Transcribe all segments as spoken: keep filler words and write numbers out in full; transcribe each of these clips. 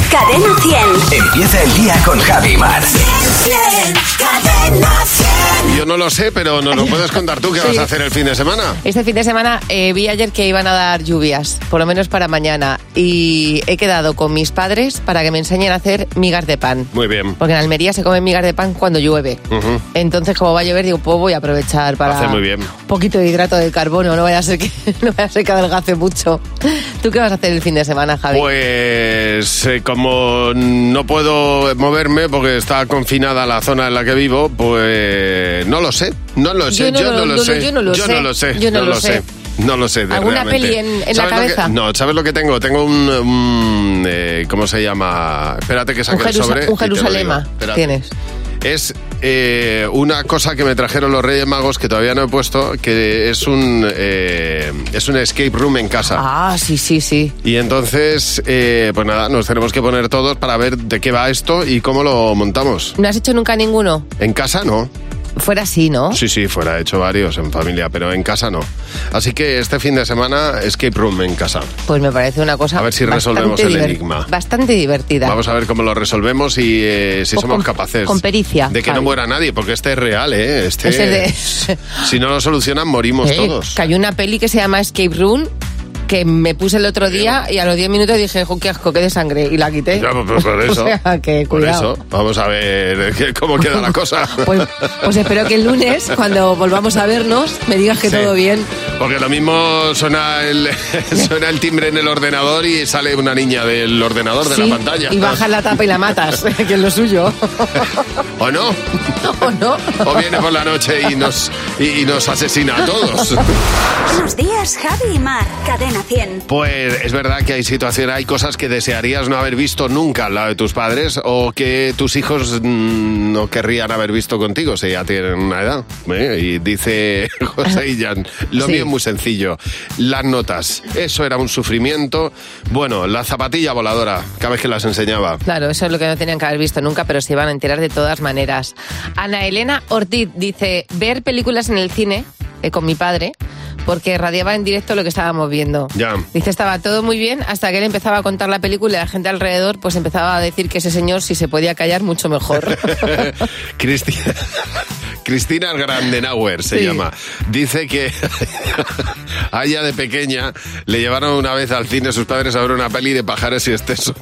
Cadena cien. Empieza el día con Javi Mar. Cadena cien. Yo no lo sé, pero nos lo puedes contar tú. ¿Qué sí. vas a hacer el fin de semana? Este fin de semana eh, vi ayer que iban a dar lluvias, por lo menos para mañana. Y he quedado con mis padres para que me enseñen a hacer migas de pan. Muy bien. Porque en Almería se comen migas de pan cuando llueve. Uh-huh. Entonces, como va a llover, digo, pues voy a aprovechar para... Hace muy bien. Un poquito de hidrato de carbono, no vaya a ser que, no vaya a ser que adelgace mucho. ¿Tú qué vas a hacer el fin de semana, Javi? Pues eh, como no puedo moverme porque está confinada la zona en la que vivo, pues no lo sé, no lo sé, yo no, yo no, lo, lo sé, yo no lo yo sé, no lo sé, yo no, no lo sé. sé. No lo sé, de ¿Alguna realmente. peli en, en la cabeza? Que, no, ¿sabes lo que tengo? Tengo un... un eh, ¿cómo se llama? Espérate que saque un el sobre. Un Jerusalema tienes. Es eh, una cosa que me trajeron los Reyes Magos que todavía no he puesto, que es un eh, es un escape room en casa. Ah, sí, sí, sí. Y entonces, eh, pues nada, nos tenemos que poner todos para ver de qué va esto y cómo lo montamos. ¿No has hecho nunca ninguno? En casa no. Fuera sí, ¿no? Sí, sí, fuera he hecho varios en familia, pero en casa no. Así que este fin de semana, escape room en casa. Pues me parece una cosa... A ver si resolvemos el enigma. Bastante divertida. Vamos a ver cómo lo resolvemos y eh, si o somos con, capaces... Con pericia. De que Javi. No muera nadie, porque este es real, ¿eh? Este, este de... Si no lo solucionan, morimos eh, todos. Que hay una peli que se llama Escape Room, que me puse el otro día y a los diez minutos dije, jo, qué asco, qué de sangre, y la quité. Ya, pues por eso. O sea, que por cuidado. eso. Vamos a ver cómo queda la cosa. Pues, pues espero que el lunes, cuando volvamos a vernos, me digas que sí. todo bien. Porque lo mismo suena el, suena el timbre en el ordenador y sale una niña del ordenador, de sí, la pantalla. Y bajas la tapa y la matas, que es lo suyo. ¿O no? ¿O no? O viene por la noche y nos, y, y nos asesina a todos. Buenos días, Javi y Mar. Cadena cien. Pues es verdad que hay situaciones, hay cosas que desearías no haber visto nunca al lado de tus padres o que tus hijos mmm, no querrían haber visto contigo si ya tienen una edad. ¿eh? Y dice José Illán, lo sí. mío es muy sencillo. Las notas, eso era un sufrimiento. Bueno, la zapatilla voladora, cada vez que las enseñaba. Claro, eso es lo que no tenían que haber visto nunca, pero se iban a enterar de todas maneras. Ana Elena Ortiz dice, ver películas en el cine eh, con mi padre, porque radiaba en directo lo que estábamos viendo. Ya. Dice, estaba todo muy bien hasta que él empezaba a contar la película y la gente alrededor pues empezaba a decir que ese señor, si se podía callar, mucho mejor. Cristina, Cristina Grandenauer se sí. llama. Dice que a ella de pequeña le llevaron una vez al cine sus padres a ver una peli de Pajares y Exceso.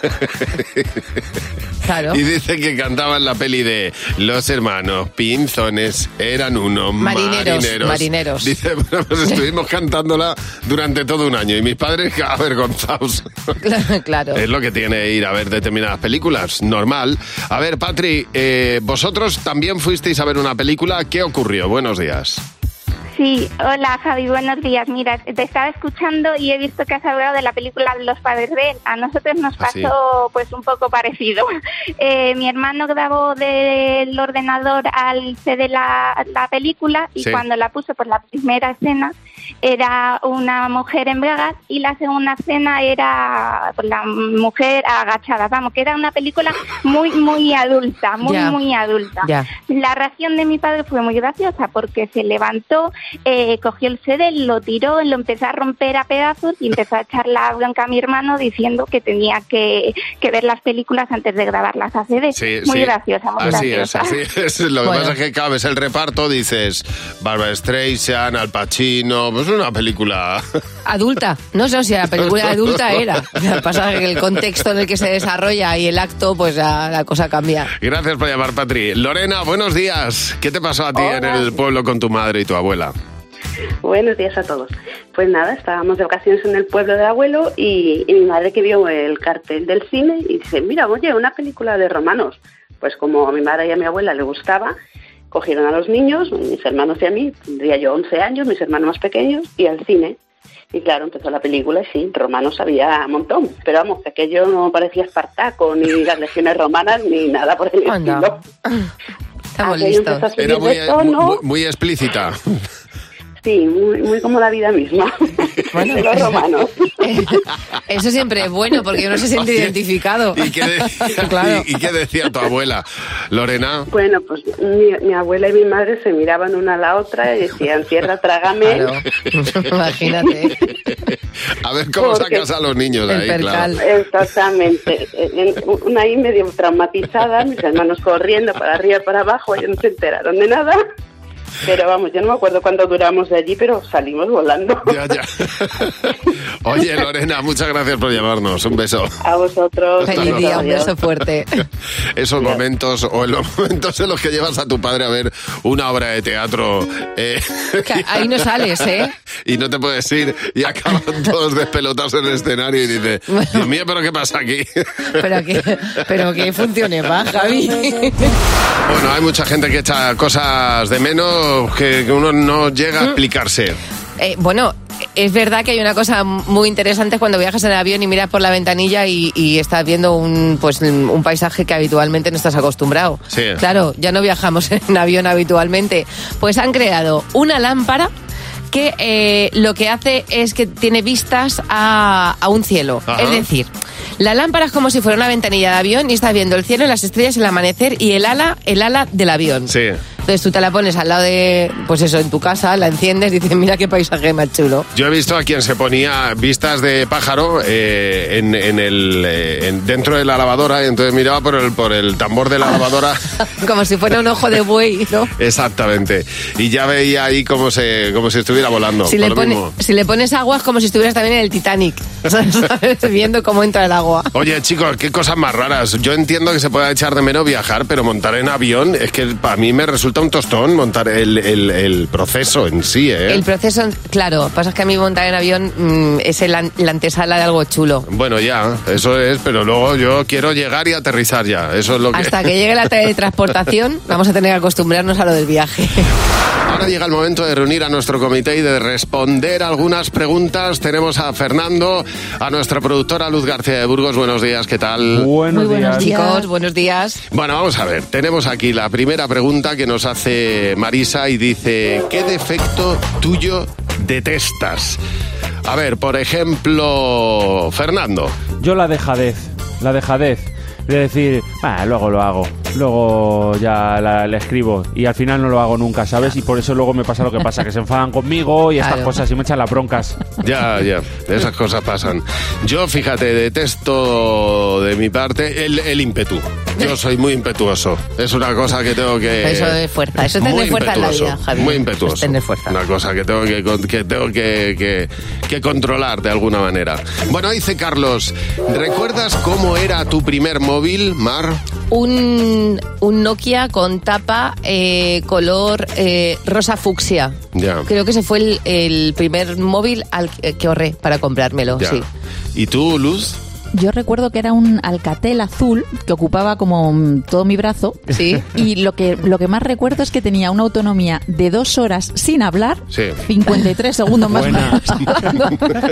Claro. Y dice que cantaban la peli de Los hermanos Pinzones eran unos marineros. Marineros. marineros. Dice, bueno, pues estuvimos cantándola durante todo un año y mis padres avergonzados. Claro. Es lo que tiene ir a ver determinadas películas, normal. A ver, Patri, eh, vosotros también fuisteis a ver una película. ¿Qué ocurrió? Buenos días. Sí, hola Javi, buenos días. Mira, te estaba escuchando y he visto que has hablado de la película Los padres de él. A nosotros nos pasó ¿Ah, sí? pues un poco parecido. Eh, mi hermano grabó del ordenador al C D la, la película y sí. cuando la puso por la primera escena era una mujer en bragas y la segunda escena era pues, la mujer agachada. Vamos, que era una película muy, muy adulta, muy, yeah. muy adulta. Yeah. La reacción de mi padre fue muy graciosa porque se levantó, Eh, cogió el C D, lo tiró, lo empezó a romper a pedazos y empezó a echar la bronca a mi hermano diciendo que tenía que, que ver las películas antes de grabarlas a C D. Sí, muy sí. graciosa, muy así graciosa. Es, así es. Lo que bueno. pasa es que cada vez el reparto dices Barbra Streisand, Al Pacino, pues una película... Adulta, no sé si la película adulta era. Lo que pasa es que el contexto en el que se desarrolla y el acto, pues la, la cosa cambia. Gracias por llamar, Patri. Lorena, buenos días. ¿Qué te pasó a ti Hola. en el pueblo con tu madre y tu abuela? Buenos días a todos. Pues nada, estábamos de vacaciones en el pueblo del abuelo y, y mi madre que vio el cartel del cine y dice, mira, oye, una película de romanos. Pues como a mi madre y a mi abuela le gustaba, cogieron a los niños, mis hermanos y a mí, tendría yo once años, mis hermanos más pequeños, y al cine. Y claro, empezó la película y sí, romanos había un montón. Pero vamos, que aquello no parecía Espartaco, ni las legiones romanas, ni nada por el Anda. estilo. Estamos listos. Era muy, muy, muy explícita. Sí, muy, muy como la vida misma. Bueno, los romanos. Eso siempre es bueno porque uno se siente Oye, identificado. ¿Y qué, de- Claro. y, y qué decía tu abuela, Lorena? Bueno, pues mi, mi abuela y mi madre se miraban una a la otra y decían, tierra, trágame. Claro. Imagínate. A ver cómo Porque- sacas a los niños de El ahí, percal. claro. Exactamente. En- Una ahí medio traumatizada, mis hermanos corriendo para arriba y para abajo, ellos no se enteraron de nada. Pero vamos, yo no me acuerdo cuánto duramos de allí, pero salimos volando. Ya, ya. Oye, Lorena, muchas gracias por llamarnos. Un beso. A vosotros. Feliz día, un beso fuerte. Esos momentos, o en los momentos en los que llevas a tu padre a ver una obra de teatro. eh, Que ahí no sales, ¿eh? Y no te puedes ir y acaban todos despelotados en el escenario y dices, Dios mío, ¿pero qué pasa aquí? Pero que, pero que funcione más, Javi. Bueno, hay mucha gente que echa cosas de menos que, que uno no llega a explicarse. Eh, bueno, es verdad que hay una cosa muy interesante cuando viajas en el avión y miras por la ventanilla y, y estás viendo un, pues, un paisaje que habitualmente no estás acostumbrado. Sí. Claro, ya no viajamos en avión habitualmente. Pues han creado una lámpara que eh, lo que hace es que tiene vistas a, a un cielo. Ajá. Es decir, la lámpara es como si fuera una ventanilla de avión y estás viendo el cielo, las estrellas, el amanecer y el ala, el ala del avión. Sí. Entonces tú te la pones al lado de, pues eso, en tu casa, la enciendes y dices, mira qué paisaje más chulo. Yo he visto a quien se ponía vistas de pájaro eh, en, en el, eh, en- dentro de la lavadora y entonces miraba por el, por el tambor de la lavadora. Como si fuera un ojo de buey, ¿no? Exactamente. Y ya veía ahí como, se, como si estuviera volando. Si por le, lo pone- mismo. si le pones agua es como si estuvieras también en el Titanic, ¿sabes? Viendo cómo entra el agua. Oye, chicos, qué cosas más raras. Yo entiendo que se pueda echar de menos viajar, pero montar en avión es que para mí me resulta un tostón montar el, el, el proceso en sí, ¿eh? El proceso, claro, pasa es que a mí montar en avión mm, es el an- la antesala de algo chulo. Bueno, ya, eso es, pero luego yo quiero llegar y aterrizar ya. Eso es lo que... Hasta que llegue la teletransportación vamos a tener que acostumbrarnos a lo del viaje. Ahora llega el momento de reunir a nuestro comité y de responder algunas preguntas. Tenemos a Fernando, a nuestra productora Luz García de Burgos. Buenos días, ¿qué tal? Buenos Muy buenos días. días. Chicos, buenos días. Bueno, vamos a ver. Tenemos aquí la primera pregunta que nos hace Marisa y dice, ¿qué defecto tuyo detestas? A ver, por ejemplo, Fernando. Yo la dejadez, la dejadez de decir, "Bah, luego lo hago, luego ya la, la escribo y al final no lo hago nunca, ¿sabes? Y por eso luego me pasa lo que pasa, que se enfadan conmigo y estas Claro. cosas y me echan las broncas. Ya, ya, esas cosas pasan. Yo, fíjate, detesto de mi parte el, el ímpetu. Yo soy muy impetuoso. Es una cosa que tengo que... Eso es fuerza, eso es tener Muy fuerza en la impetuoso, vida, Javi. Muy Es impetuoso. tener fuerza. Una cosa que tengo que, con- que, tengo que, que, que controlar de alguna manera. Bueno, dice Carlos, ¿recuerdas cómo era tu primer móvil, Mar? Un, un Nokia con tapa eh, color eh, rosa fucsia. Ya. Creo que ese fue el, el primer móvil al que que ahorré para comprármelo, Ya. sí. ¿Y tú, Luz? Yo recuerdo que era un Alcatel azul que ocupaba como mm, todo mi brazo. Sí. Y lo que, lo que más recuerdo es que tenía una autonomía de dos horas sin hablar, Sí. cincuenta y tres segundos más o Buena. menos hablando.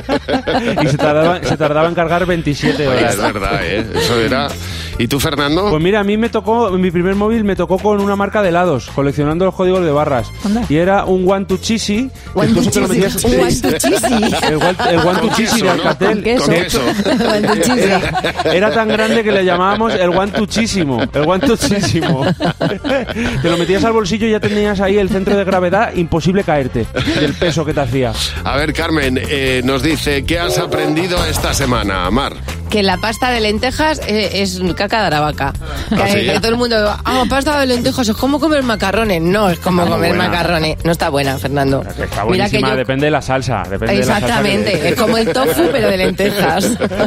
Y se tardaba, se tardaba en cargar veintisiete Oye, horas. es verdad, ¿eh? Eso era... ¿Y tú, Fernando? Pues mira, a mí me tocó, mi primer móvil me tocó con una marca de helados, coleccionando los códigos de barras. Anda. Y era un One to Cheesy. One Entonces to te lo cheesy. metías- Un one to cheesy. El, one- el One to Con Cheesy queso, de ¿no? Alcatel. Con queso. Con queso. One to cheesy. Era, era tan grande que le llamábamos el guantuchísimo. El guantuchísimo. Te lo metías al bolsillo y ya tenías ahí el centro de gravedad, imposible caerte del peso que te hacía. A ver, Carmen, eh, nos dice, ¿qué has aprendido esta semana, Mar? Que la pasta de lentejas eh, es caca de aravaca. Que, ¿Ah, sí? que todo el mundo, ah, pasta de lentejas, es como comer macarrones. No, es como Está muy comer buena. macarrones. No está buena, Fernando. Que está Mira que buenísima, yo... depende de la salsa. Depende de la salsa que Exactamente, le- es como el tofu, pero de lentejas.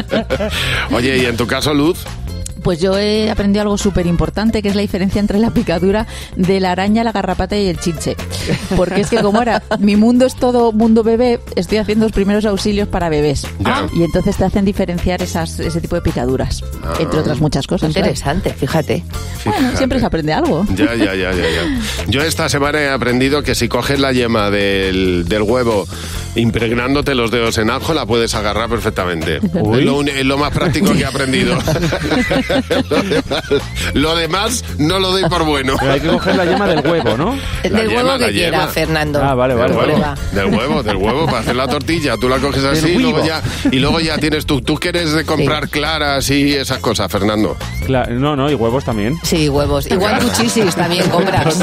Oye, ¿y en tu caso, Luz? Pues yo he aprendido algo súper importante, que es la diferencia entre la picadura de la araña, la garrapata y el chinche. Porque es que como ahora mi mundo es todo mundo bebé, estoy haciendo los primeros auxilios para bebés. Ya. Y entonces te hacen diferenciar esas, ese tipo de picaduras, entre otras muchas cosas. claro. Interesante, fíjate. Bueno, Fíjate. siempre se aprende algo. Ya, ya, ya, ya, ya. Yo esta semana he aprendido que si coges la yema del, del huevo impregnándote los dedos en ajo la puedes agarrar perfectamente. Es lo, un- es lo más práctico que he aprendido. lo, demás, lo demás no lo doy por bueno. Pero hay que coger la yema del huevo, ¿no? Del La huevo yema, que la quiera, yema. Fernando. Ah, vale, vale. Del huevo, Prueba. del huevo, del huevo, para hacer la tortilla. Tú la coges así y Del luego, huevo. ya, y luego ya tienes tú. Tú quieres de comprar claras y esas cosas, Fernando. Cla- no, no, y huevos también. Sí, huevos. Igual cuchisis también compras.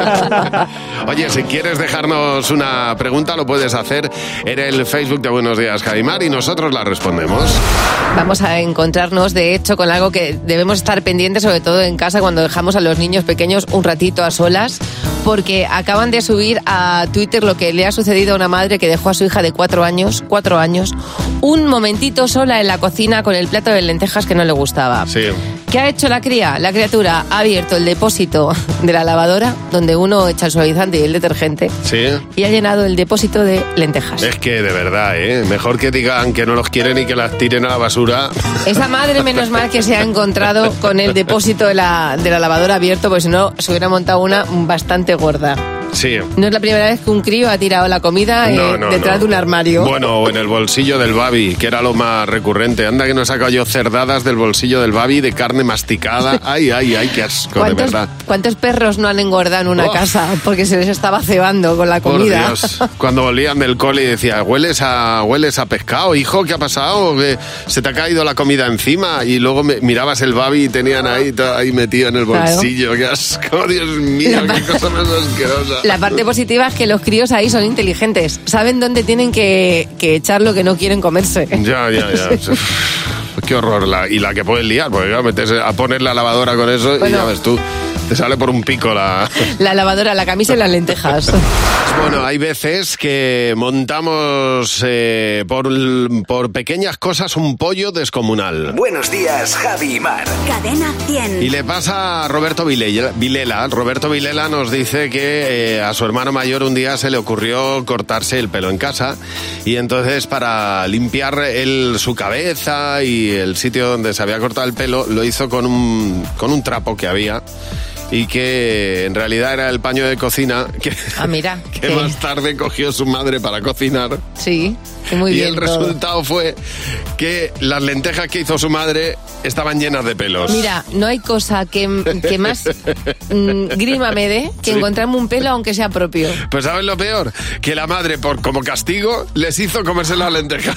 Oye, si quieres dejarnos una pregunta, lo puedes hacer en el Facebook de Buenos Días, Javimar, y nosotros la respondemos. Vamos a encontrarnos, de hecho, con algo que debemos estar pendientes, sobre todo en casa, cuando dejamos a los niños pequeños un ratito a solas, porque acaban de subir a Twitter lo que le ha sucedido a una madre que dejó a su hija de cuatro años, cuatro años, un momentito sola en la cocina con el plato de lentejas que no le gustaba. Sí. ¿Qué ha hecho la cría? La criatura ha abierto el depósito de la lavadora, donde uno echa el suavizante y el detergente, Sí. y ha llenado el depósito de lentejas. Es que de verdad, ¿eh? Mejor que digan que no los quieren y que las tiren a la basura. Esa madre, menos mal que se ha encontrado con el depósito de la, de la lavadora abierto, porque si no se hubiera montado una bastante gorda. Sí. No es la primera vez que un crío ha tirado la comida eh, No, no, detrás no. de un armario. Bueno, o en el bolsillo del babi, que era lo más recurrente. Anda que no he sacado yo cerdadas del bolsillo del babi de carne masticada. Ay, ay, ay, qué asco, de ¿Cuántos, verdad. ¿Cuántos perros no han engordado en una Oh. casa porque se les estaba cebando con la Por comida? Dios, cuando volvían del cole y decía, hueles a, hueles a pescado, hijo, ¿qué ha pasado? Que se te ha caído la comida encima. Y luego me- mirabas el babi y tenían ahí, todo ahí metido en el Claro. bolsillo. Qué asco, Dios mío, La qué pa- cosa más asquerosa. La parte positiva es que los críos ahí son inteligentes. Saben dónde tienen que, que echar lo que no quieren comerse. Ya, ya, ya. Qué horror. La, y la que puedes liar, porque claro, metes a poner la lavadora con eso y Bueno. ya ves tú, te sale por un pico la... La lavadora, la camisa y las lentejas. Bueno, hay veces que montamos eh, por, por pequeñas cosas un pollo descomunal. Buenos días, Javi y Mar. Cadena cien. Y le pasa a Roberto Vilela. Vilela. Roberto Vilela nos dice que eh, a su hermano mayor un día se le ocurrió cortarse el pelo en casa y entonces para limpiar él su cabeza y el sitio donde se había cortado el pelo lo hizo con un, con un trapo que había y que en realidad era el paño de cocina que, Ah, mira. que que- más tarde cogió su madre para cocinar. Sí, que muy y bien el todo. resultado fue que las lentejas que hizo su madre estaban llenas de pelos. Mira, no hay cosa que, que más mm, grima me dé que Sí. encontrarme un pelo aunque sea propio. Pues ¿sabes lo peor? Que la madre, por como castigo, les hizo comerse las lentejas.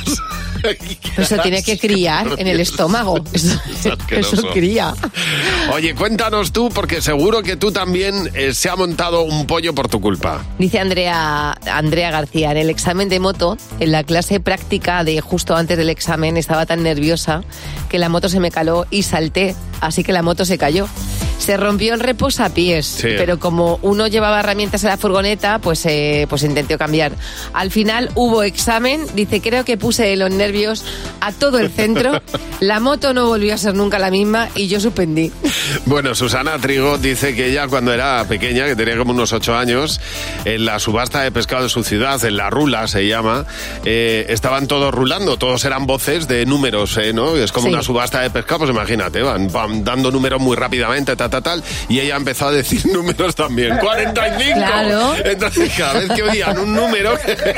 Eso tiene que criar en el estómago. Eso, asqueroso. eso cría. Oye, cuéntanos tú, porque seguro que tú también eh, se ha montado un pollo por tu culpa. Dice Andrea, Andrea García, en el examen de moto, en la clase práctica de justo antes del examen, estaba tan nerviosa que la moto se me caló y salté, así que la moto se cayó. Se rompió el reposapiés, Sí. pero como uno llevaba herramientas en la furgoneta, pues, eh, pues intentó cambiar. Al final hubo examen, dice, creo que puse los nervios a todo el centro, la moto no volvió a ser nunca la misma y yo suspendí. Bueno, Susana Trigo dice que ella cuando era pequeña, que tenía como unos ocho años, en la subasta de pescado de su ciudad, en la Rula se llama, eh, estaban todos rulando, todos eran voces de números, ¿eh? ¿No? Es como Sí. una subasta de pescado, pues imagínate, van, van dando números muy rápidamente, tal, tal, tal, y ella empezó a decir números también, cuarenta y cinco. Claro. Entonces cada vez que oían un número,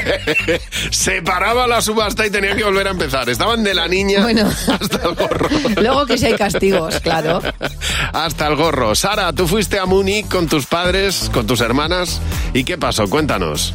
se paraba la subasta y tenía que volver a empezar. Estaban de la niña Bueno. hasta el gorro. Luego que si hay castigos, claro. Hasta el gorro. Sara, tú fuiste a Múnich con tus padres, con tus hermanas. ¿Y qué pasó? Cuéntanos.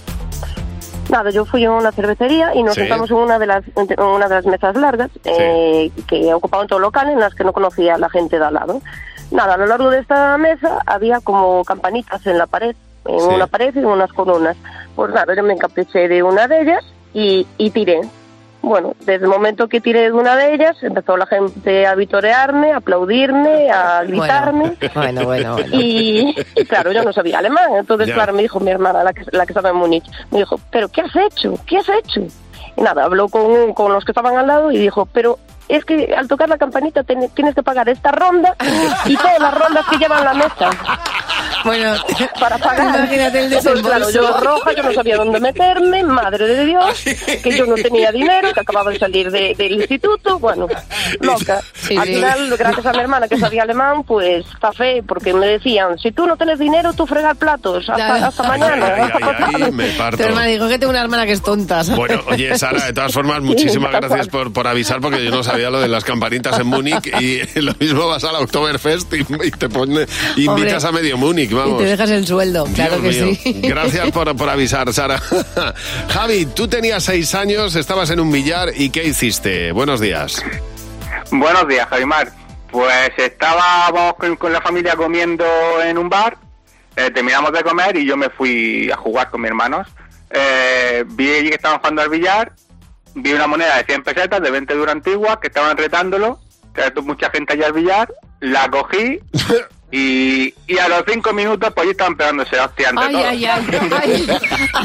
Nada, yo fui a una cervecería y nos Sí. sentamos en una de las en una de las mesas largas eh, que ocupaban todo el local, en las que no conocía a la gente de al lado. Nada, a lo largo de esta mesa había como campanitas en la pared, en Sí. una pared y en unas columnas. Pues nada, yo me encapriché de una de ellas y, y tiré. Bueno, desde el momento que tiré de una de ellas, empezó la gente a vitorearme, a aplaudirme, a gritarme. Bueno, bueno, bueno. Y, y claro, yo no sabía alemán, entonces Ya. claro, me dijo mi hermana, la que, la que estaba en Múnich, me dijo, ¿pero qué has hecho? ¿Qué has hecho? Y nada, habló con, con los que estaban al lado y dijo, pero es que al tocar la campanita ten- tienes que pagar esta ronda y todas las rondas que llevan la mesa Bueno, para pagar. imagínate el Entonces, claro, desembolso. yo roja, yo no sabía dónde meterme, madre de Dios, que yo no tenía dinero, que acababa de salir de- del instituto, bueno, loca. Sí, Al sí. final, gracias a mi hermana que sabía alemán, pues café, porque me decían, si tú no tienes dinero, tú fregas platos. Hasta, Claro. hasta mañana. Ay, hasta ay, ay, pasado. ay, me Tu parto. hermana dijo que tengo una hermana que es tonta. ¿sabes? Bueno, oye, Sara, de todas formas, muchísimas gracias por, por avisar, porque yo no sabía lo de las campanitas en Múnich, y lo mismo vas a la Oktoberfest y, y te pone, invitas Hombre, a medio Múnich, y vamos. te dejas el sueldo, claro Dios que mío. sí. Gracias por, por avisar, Sara. Javi, tú tenías seis años, estabas en un billar, ¿y qué hiciste? Buenos días. Buenos días, Javimar. Pues estábamos con, con la familia comiendo en un bar, eh, terminamos de comer y yo me fui a jugar con mis hermanos. Eh, vi allí que estaban jugando al billar, vi una moneda de cien pesetas de veinte de una antigua que estaban retándolo, que había mucha gente allá al billar, la cogí y, y a los cinco minutos pues allí estaban pegándose hostia entre Ay, todos. ay, ay, ay.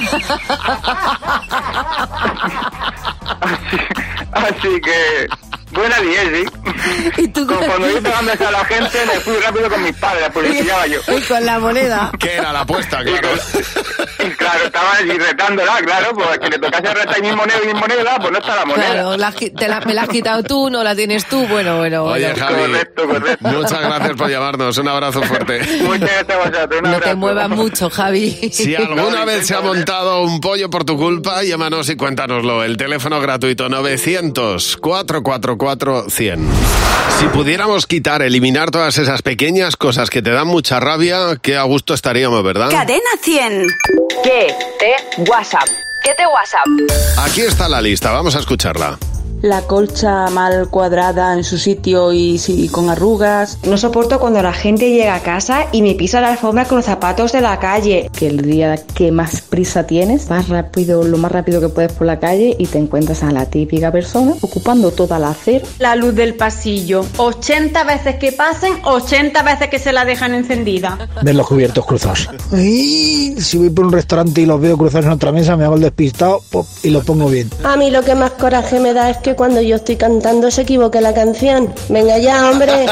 Así, así que... Buena diez, sí. ¿Y tú Como cuando yo pegándose a la gente, me fui rápido con mis padres, porque lo pillaba yo. Y con la moneda. ¿Qué era la apuesta? Claro. Y claro, estaba allí retándola, claro, pues que le tocase retar mi moneda y mi moneda, pues no está la moneda. Claro, la, te la, me la has quitado tú, no la tienes tú. Bueno, bueno, Oye, bueno. Javi, Correcto, correcto. muchas gracias por llamarnos. Un abrazo fuerte. Muchas gracias a vosotros, un No te abrazo. muevas mucho, Javi. Si alguna vez se ha montado un pollo por tu culpa, llámanos y cuéntanoslo. El teléfono gratuito novecientos, cuatrocientos cuarenta y cuatro, cien. Si pudiéramos quitar, eliminar todas esas pequeñas cosas que te dan mucha rabia, qué a gusto estaríamos, ¿verdad? Cadena cien. ¿Qué te WhatsApp? ¿Qué te WhatsApp? Aquí está la lista, vamos a escucharla. La colcha mal cuadrada en su sitio y, sí, con arrugas. No soporto cuando la gente llega a casa y me pisa la alfombra con los zapatos de la calle. Que el día que más prisa tienes, vas rápido, lo más rápido que puedes por la calle y te encuentras a la típica persona ocupando toda la acera. La luz del pasillo. ochenta veces que pasen, ochenta veces que se la dejan encendida. Ver los cubiertos cruzados. Y si voy por un restaurante y los veo cruzados en otra mesa, me hago el despistado pop, y lo pongo bien. A mí lo que más coraje me da es que cuando yo estoy cantando se equivoque la canción. Venga ya, hombre.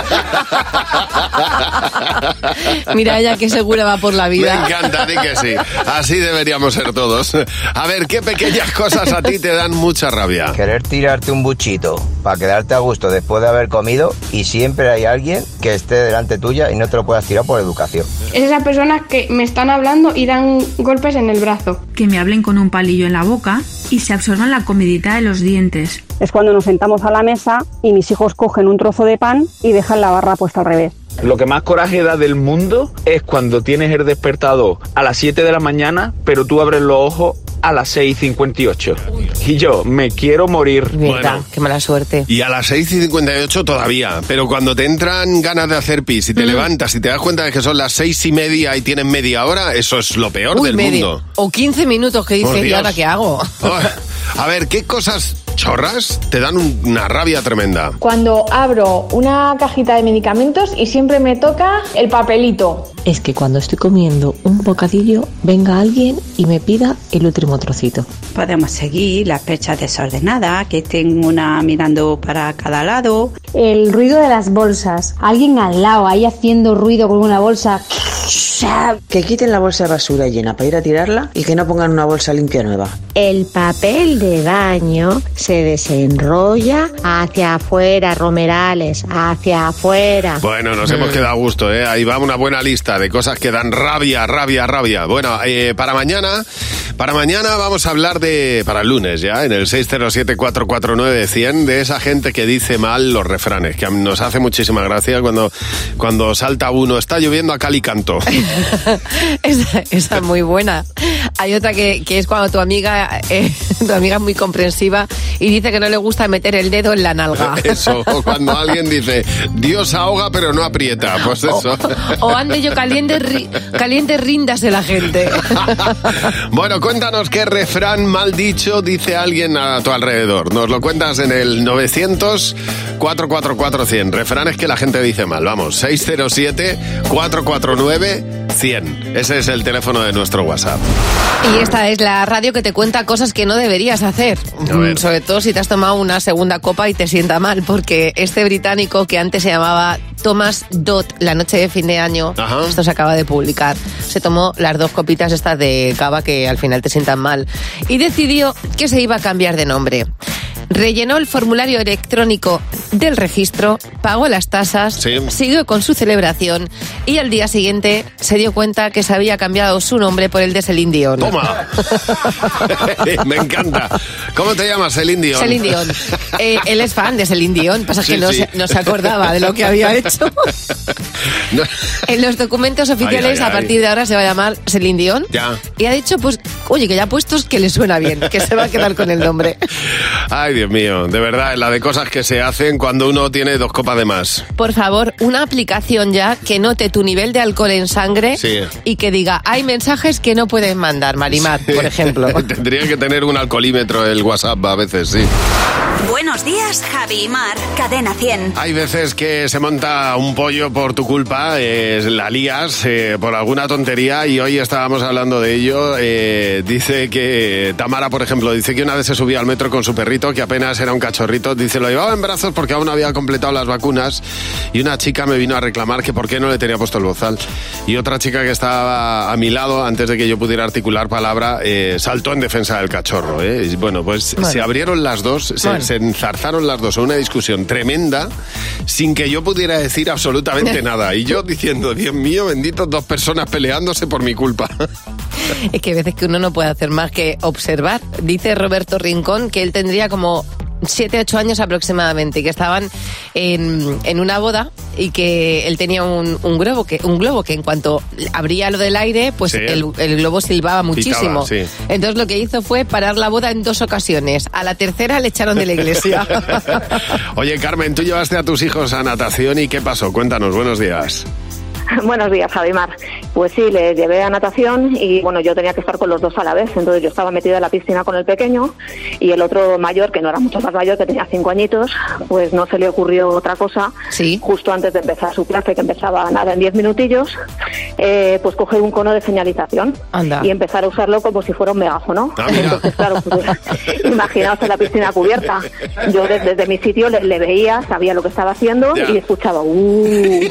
Mira ella que segura va por la vida. Me encanta, di que sí. Así deberíamos ser todos. A ver, ¿qué pequeñas cosas a ti te dan mucha rabia? Querer tirarte un buchito para quedarte a gusto después de haber comido y siempre hay alguien que esté delante tuya y no te lo puedas tirar por educación. Es esas personas que me están hablando y dan golpes en el brazo. Que me hablen con un palillo en la boca y se absorban la comidita de los dientes. Es cuando nos sentamos a la mesa y mis hijos cogen un trozo de pan y dejan la barra puesta al revés. Lo que más coraje da del mundo es cuando tienes el despertador a las siete de la mañana, pero tú abres los ojos a las seis cincuenta y ocho. Y yo me quiero morir. Bueno, qué mala suerte. Y a las seis y cincuenta y ocho todavía, pero cuando te entran ganas de hacer pis y te mm. levantas y te das cuenta de que son las seis y media y tienes media hora, eso es lo peor Uy, del medio. mundo. O quince minutos que dices, ¿y ahora qué hago? A ver, ¿qué cosas chorras te dan una rabia tremenda? Cuando abro una cajita de medicamentos y siempre me toca el papelito. Es que cuando estoy comiendo un bocadillo, venga alguien y me pida el último trocito. Podemos seguir las perchas desordenadas, que estén una mirando para cada lado. El ruido de las bolsas. Alguien al lado ahí haciendo ruido con una bolsa. Que quiten la bolsa de basura llena para ir a tirarla y que no pongan una bolsa limpia nueva. El papel de baño se desenrolla hacia afuera, Romerales, hacia afuera. Bueno, nos hemos quedado a gusto, ¿eh? Ahí va una buena lista de cosas que dan rabia, rabia, rabia. Bueno, eh, para mañana, para mañana vamos a hablar de, para el lunes ya, en el seis cero siete, cuatro cuatro nueve, cien, de esa gente que dice mal los refranes, que nos hace muchísima gracia cuando, cuando salta uno, está lloviendo a cal y canto. esa, esa es muy buena. Hay otra que, que es cuando tu amiga, eh, tu amiga es muy comprensiva y dice que no le gusta meter el dedo en la nalga. Eso, o cuando alguien dice, Dios ahoga pero no aprieta, pues eso. O, o ande yo caliente, ri, caliente ríndase la gente. Bueno, cuéntanos qué refrán mal dicho dice alguien a tu alrededor. Nos lo cuentas en el novecientos, cuatro cuatro cuatro, cien. Refranes que la gente dice mal. Vamos, seis cero siete, cuatro cuatro nueve, cien. Ese es el teléfono de nuestro WhatsApp. Y esta es la radio que te cuenta cosas que no deberías hacer. Sobre todo si te has tomado una segunda copa y te sienta mal, porque este británico que antes se llamaba Thomas Dodd, la noche de fin de año, Ajá. esto se acaba de publicar, se tomó las dos copitas estas de cava que al final te sientan mal y decidió que se iba a cambiar de nombre. rellenó el formulario electrónico del registro, pagó las tasas, sí. siguió con su celebración y al día siguiente se dio cuenta que se había cambiado su nombre por el de Celine Dion. ¡Toma! Me encanta. ¿Cómo te llamas, Celine Dion? Celine Dion. Eh, él es fan de Celine Dion, pasa Sí, que no, sí. se, no se acordaba de lo que había hecho. No. En los documentos oficiales, Ay, ay, ay. a partir de ahora se va a llamar Celine Dion. Ya. Y ha dicho, pues, oye, que ya puestos que le suena bien, que se va a quedar con el nombre. Ay, Dios mío, de verdad, la de cosas que se hacen cuando uno tiene dos copas de más. Por favor, una aplicación ya que note tu nivel de alcohol en sangre Sí. y que diga, hay mensajes que no pueden mandar, Marimar, por ejemplo. Tendría que tener un alcoholímetro el WhatsApp a veces, sí. Buenos días, Javi y Mar. Cadena cien. Hay veces que se monta un pollo por tu culpa, eh, la lías eh, por alguna tontería y hoy estábamos hablando de ello. Eh, dice que Tamara, por ejemplo, dice que una vez se subía al metro con su perrito, que apenas era un cachorrito. Dice, lo llevaba en brazos porque aún no había completado las vacunas y una chica me vino a reclamar que por qué no le tenía puesto el bozal. Y otra chica que estaba a mi lado, antes de que yo pudiera articular palabra, eh, saltó en defensa del cachorro. ¿eh? Y bueno, pues Bueno. se abrieron las dos, se, Bueno. se enzarzaron las dos en una discusión tremenda sin que yo pudiera decir absolutamente nada. Y yo diciendo, Dios mío, bendito, dos personas peleándose por mi culpa. Es que hay veces que uno no puede hacer más que observar. Dice Roberto Rincón que él tendría como siete, ocho años aproximadamente, y que estaban en, en una boda y que él tenía un, un globo que un globo que en cuanto abría lo del aire, pues Sí. el, el globo silbaba muchísimo. sí. Entonces lo que hizo fue parar la boda en dos ocasiones. A la tercera le echaron de la iglesia. Oye, Carmen, tú llevaste a tus hijos a natación y ¿qué pasó? Cuéntanos, buenos días. Buenos días, Javimar. Pues sí, les llevé a natación y bueno, yo tenía que estar con los dos a la vez, entonces yo estaba metida en la piscina con el pequeño y el otro mayor, que no era mucho más mayor, que tenía cinco añitos, pues no se le ocurrió otra cosa, ¿Sí? justo antes de empezar su clase, que empezaba nada en diez minutillos, eh, pues coger un cono de señalización Anda. y empezar a usarlo como si fuera un megáfono. Ah, mira. Entonces, claro, pues, imaginaos en la piscina cubierta. Yo desde, desde mi sitio le, le veía, sabía lo que estaba haciendo Ya. y escuchaba, uh,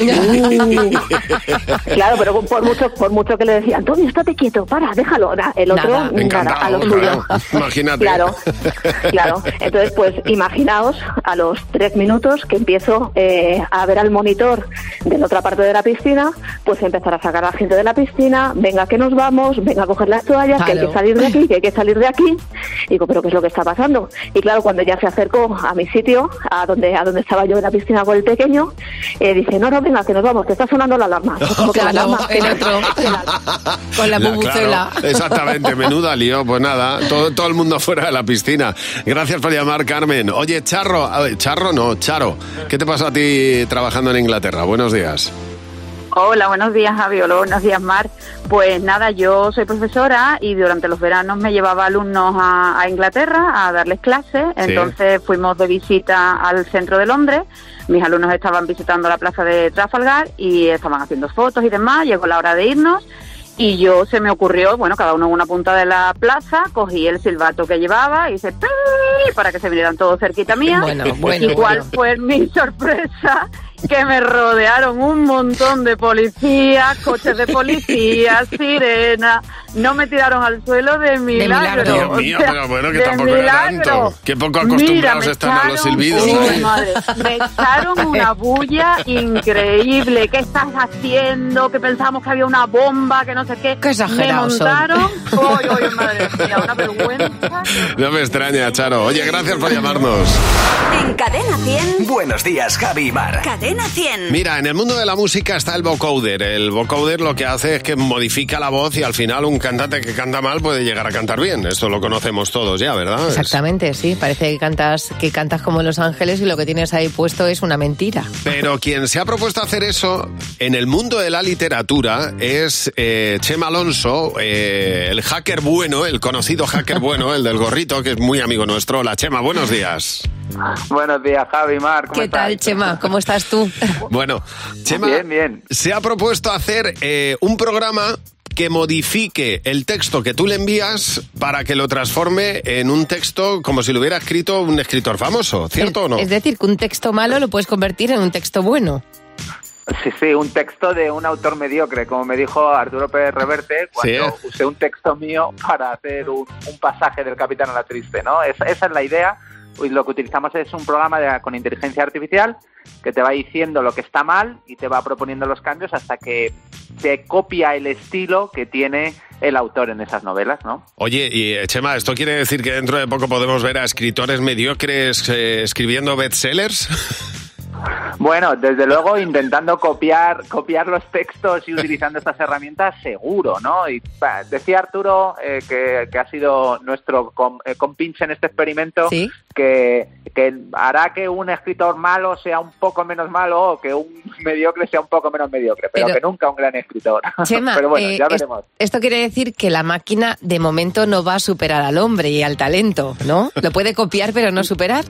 uh. Claro, pero por mucho por mucho que le decía, Antonio, estate quieto, para, déjalo. Nada, el otro, Nada. nada, Encantado, a lo suyo. claro. Imagínate. Claro, claro. Entonces, pues imaginaos a los tres minutos que empiezo eh, a ver al monitor de la otra parte de la piscina, pues empezar a sacar a la gente de la piscina, venga que nos vamos, venga a coger las toallas, que hay Claro. que salir de aquí, que hay que salir de aquí. Digo, pero ¿qué es lo que está pasando? Y claro, cuando ya se acercó a mi sitio, a donde a donde estaba yo en la piscina con el pequeño, eh, dice, no, no, venga, que nos vamos, que está sonando la alarma. Como que la Claro, alarma, el otro con la La- bubucela. claro, exactamente, menuda lío. Pues nada, todo, todo el mundo fuera de la piscina. Gracias por llamar, Carmen. Oye, Charro, a ver, Charro no, Charo, ¿qué te pasó a ti trabajando en Inglaterra? Buenos días. Hola, buenos días, Javi. Hola, buenos días, Mar. Pues nada, yo soy profesora y durante los veranos me llevaba alumnos a, a Inglaterra a darles clases. Entonces fuimos de visita al centro de Londres. Mis alumnos estaban visitando la plaza de Trafalgar y estaban haciendo fotos y demás. Llegó la hora de irnos y yo se me ocurrió, bueno, cada uno en una punta de la plaza, cogí el silbato que llevaba y hice ¡pi! Para que se vinieran todos cerquita mía. Bueno, bueno, ¿Y cuál bueno. fue mi sorpresa? Que me rodearon un montón de policías, coches de policía, sirenas. No me tiraron al suelo de milagro. milagro. Dios mío, o sea, pero bueno, que de tampoco era milagro. tanto. Qué poco Mira, acostumbrados me están a los echaron- silbidos. Uy, ¿eh? madre, me echaron una bulla increíble. ¿Qué estás haciendo? Que pensábamos que había una bomba, que no sé qué. Qué exagerados Me son. montaron. Uy, uy, madre mía, una vergüenza. No me extraña, Charo. Oye, gracias por llamarnos. En Cadena cien. Buenos días, Javi y Mar. Cadena cien. Mira, en el mundo de la música está el vocoder. El vocoder lo que hace es que modifica la voz y al final un cantante que canta mal puede llegar a cantar bien. Esto lo conocemos todos ya, ¿verdad? Exactamente, sí. Parece que cantas, que cantas como Los Ángeles y lo que tienes ahí puesto es una mentira. Pero quien se ha propuesto hacer eso en el mundo de la literatura es eh, Chema Alonso, eh, el hacker bueno, el conocido hacker bueno, el del gorrito, que es muy amigo nuestro. Hola, Chema, buenos días. Buenos días, Javi, Mar. ¿Cómo ¿Qué tal, estáis? Chema? ¿Cómo estás tú? Bueno, Chema Bien, bien. se ha propuesto hacer eh, un programa que modifique el texto que tú le envías para que lo transforme en un texto como si lo hubiera escrito un escritor famoso, ¿cierto es, o no? Es decir, que un texto malo lo puedes convertir en un texto bueno. Sí, sí, un texto de un autor mediocre, como me dijo Arturo Pérez Reverte cuando usé un texto mío para hacer un, un pasaje del Capitán a la Triste, ¿no? Esa, esa es la idea lo que utilizamos es un programa de, con inteligencia artificial que te va diciendo lo que está mal y te va proponiendo los cambios hasta que te copia el estilo que tiene el autor en esas novelas, ¿no? Oye, y Chema, ¿esto quiere decir que dentro de poco podemos ver a escritores mediocres eh, escribiendo bestsellers? Bueno, desde luego intentando copiar copiar los textos y utilizando estas herramientas, seguro, ¿no? Y bah, decía Arturo, eh, que, que ha sido nuestro com, eh, compinche en este experimento, ¿sí? que, que hará que un escritor malo sea un poco menos malo o que un mediocre sea un poco menos mediocre, pero, pero que nunca un gran escritor. Chema, pero bueno, eh, ya veremos. Esto quiere decir que la máquina de momento no va a superar al hombre y al talento, ¿no? Lo puede copiar pero no superar.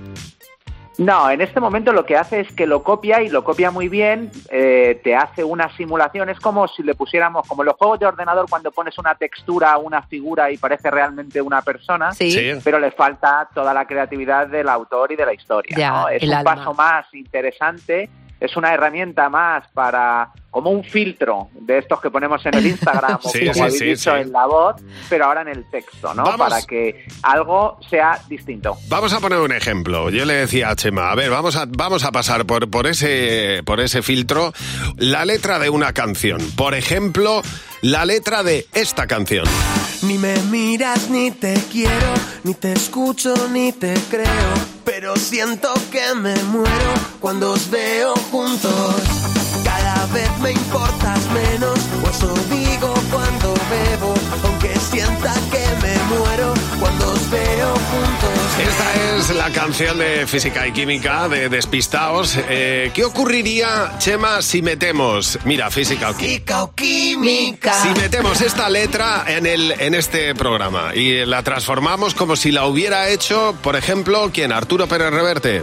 No, en este momento lo que hace es que lo copia y lo copia muy bien, eh, te hace una simulación, es como si le pusiéramos, como en los juegos de ordenador cuando pones una textura a una figura y parece realmente una persona, sí. Sí. Pero le falta toda la creatividad del autor y de la historia, ya, ¿no? Es un alma. Paso más interesante, es una herramienta más para, como un filtro de estos que ponemos en el Instagram o sí, como sí, habéis sí, dicho sí. en la voz, pero ahora en el texto, ¿no? Vamos. Para que algo sea distinto. Vamos a poner un ejemplo. Yo le decía a Chema, a ver, vamos a, vamos a pasar por, por, ese, por ese filtro la letra de una canción. Por ejemplo, la letra de esta canción. Ni me miras, ni te quiero, ni te escucho, ni te creo, pero siento que me muero cuando os veo juntos. Cada vez me importas menos, o eso digo cuando bebo, aunque sienta que me muero cuando os veo juntos. Esta es la canción de Física y Química de Despistaos. Eh, ¿Qué ocurriría, Chema, si metemos, mira, Física o Química, Física o Química, si metemos esta letra en, el, en este programa y la transformamos como si la hubiera hecho, por ejemplo, ¿quién? Arturo Pérez Reverte.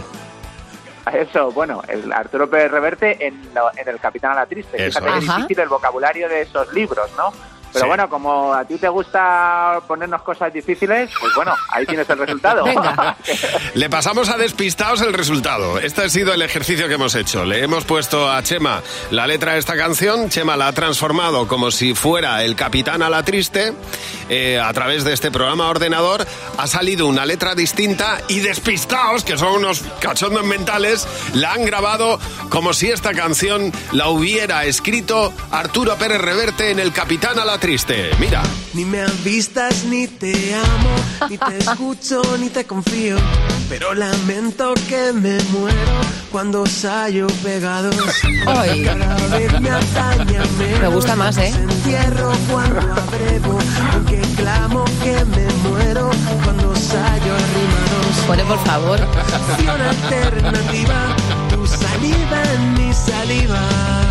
Eso, bueno, el Arturo Pérez Reverte en, lo, en El Capitán a la Triste. Eso. Fíjate que es difícil el vocabulario de esos libros, ¿no? Pero sí. Bueno, como a ti te gusta ponernos cosas difíciles, pues bueno, ahí tienes el resultado. Le pasamos a Despistaos el resultado. Este ha sido el ejercicio que hemos hecho. Le hemos puesto a Chema la letra de esta canción. Chema la ha transformado como si fuera El Capitán a la Triste. Eh, a través de este programa ordenador ha salido una letra distinta y Despistaos, que son unos cachondos mentales, la han grabado como si esta canción la hubiera escrito Arturo Pérez Reverte en El Capitán a la Triste. Mira. Ni me avistas, ni te amo, ni te escucho, ni te confío, pero lamento que me muero cuando os hallo pegados. Ay. Cada vez me ataña menos. Me gusta más, ¿eh? Os entierro cuando abrevo, aunque clamo que me muero cuando os hallo arrimados. Pone, por favor. Acción alternativa, tu saliva en mi saliva.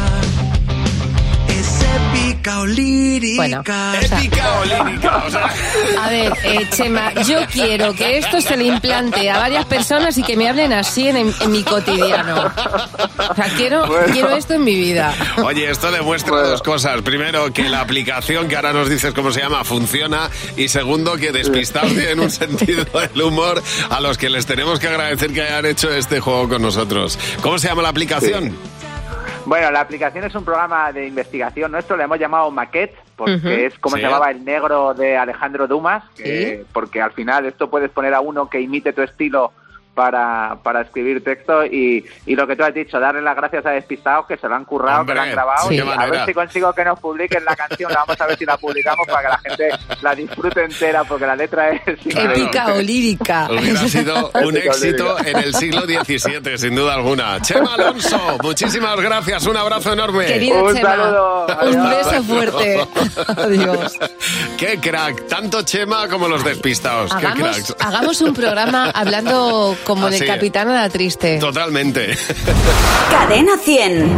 Es épica o lírica. Bueno, o sea, épica o lírica. O sea. A ver, eh, Chema, yo quiero que esto se le implante a varias personas y que me hablen así en, en mi cotidiano. O sea, quiero, bueno. quiero esto en mi vida. Oye, esto demuestra bueno. dos cosas. Primero, que la aplicación, que ahora nos dices cómo se llama, funciona. Y segundo, que Despistados tienen un sentido del humor a los que les tenemos que agradecer que hayan hecho este juego con nosotros. ¿Cómo se llama la aplicación? Sí. Bueno, la aplicación es un programa de investigación nuestro, le hemos llamado Maquette, porque uh-huh. es como sí. se llamaba El Negro de Alejandro Dumas, que, ¿sí? porque al final esto puedes poner a uno que imite tu estilo para, para escribir texto y, y lo que tú has dicho, darle las gracias a Despistados, que se lo han currado, Hombre, que lo han grabado, sí. y a ver si consigo que nos publiquen la canción, la vamos a ver si la publicamos para que la gente la disfrute entera, porque la letra es increíble. Épica o lírica. Hubiera sido un éxito en el siglo diecisiete, sin duda alguna. Chema Alonso, muchísimas gracias, un abrazo enorme. Querido un Chema, saludo. Un beso fuerte. Adiós. Qué crack, tanto Chema como los Despistados. Hagamos, Qué cracks. Hagamos un programa hablando como Así de Capitán a la Triste. Totalmente. Cadena cien.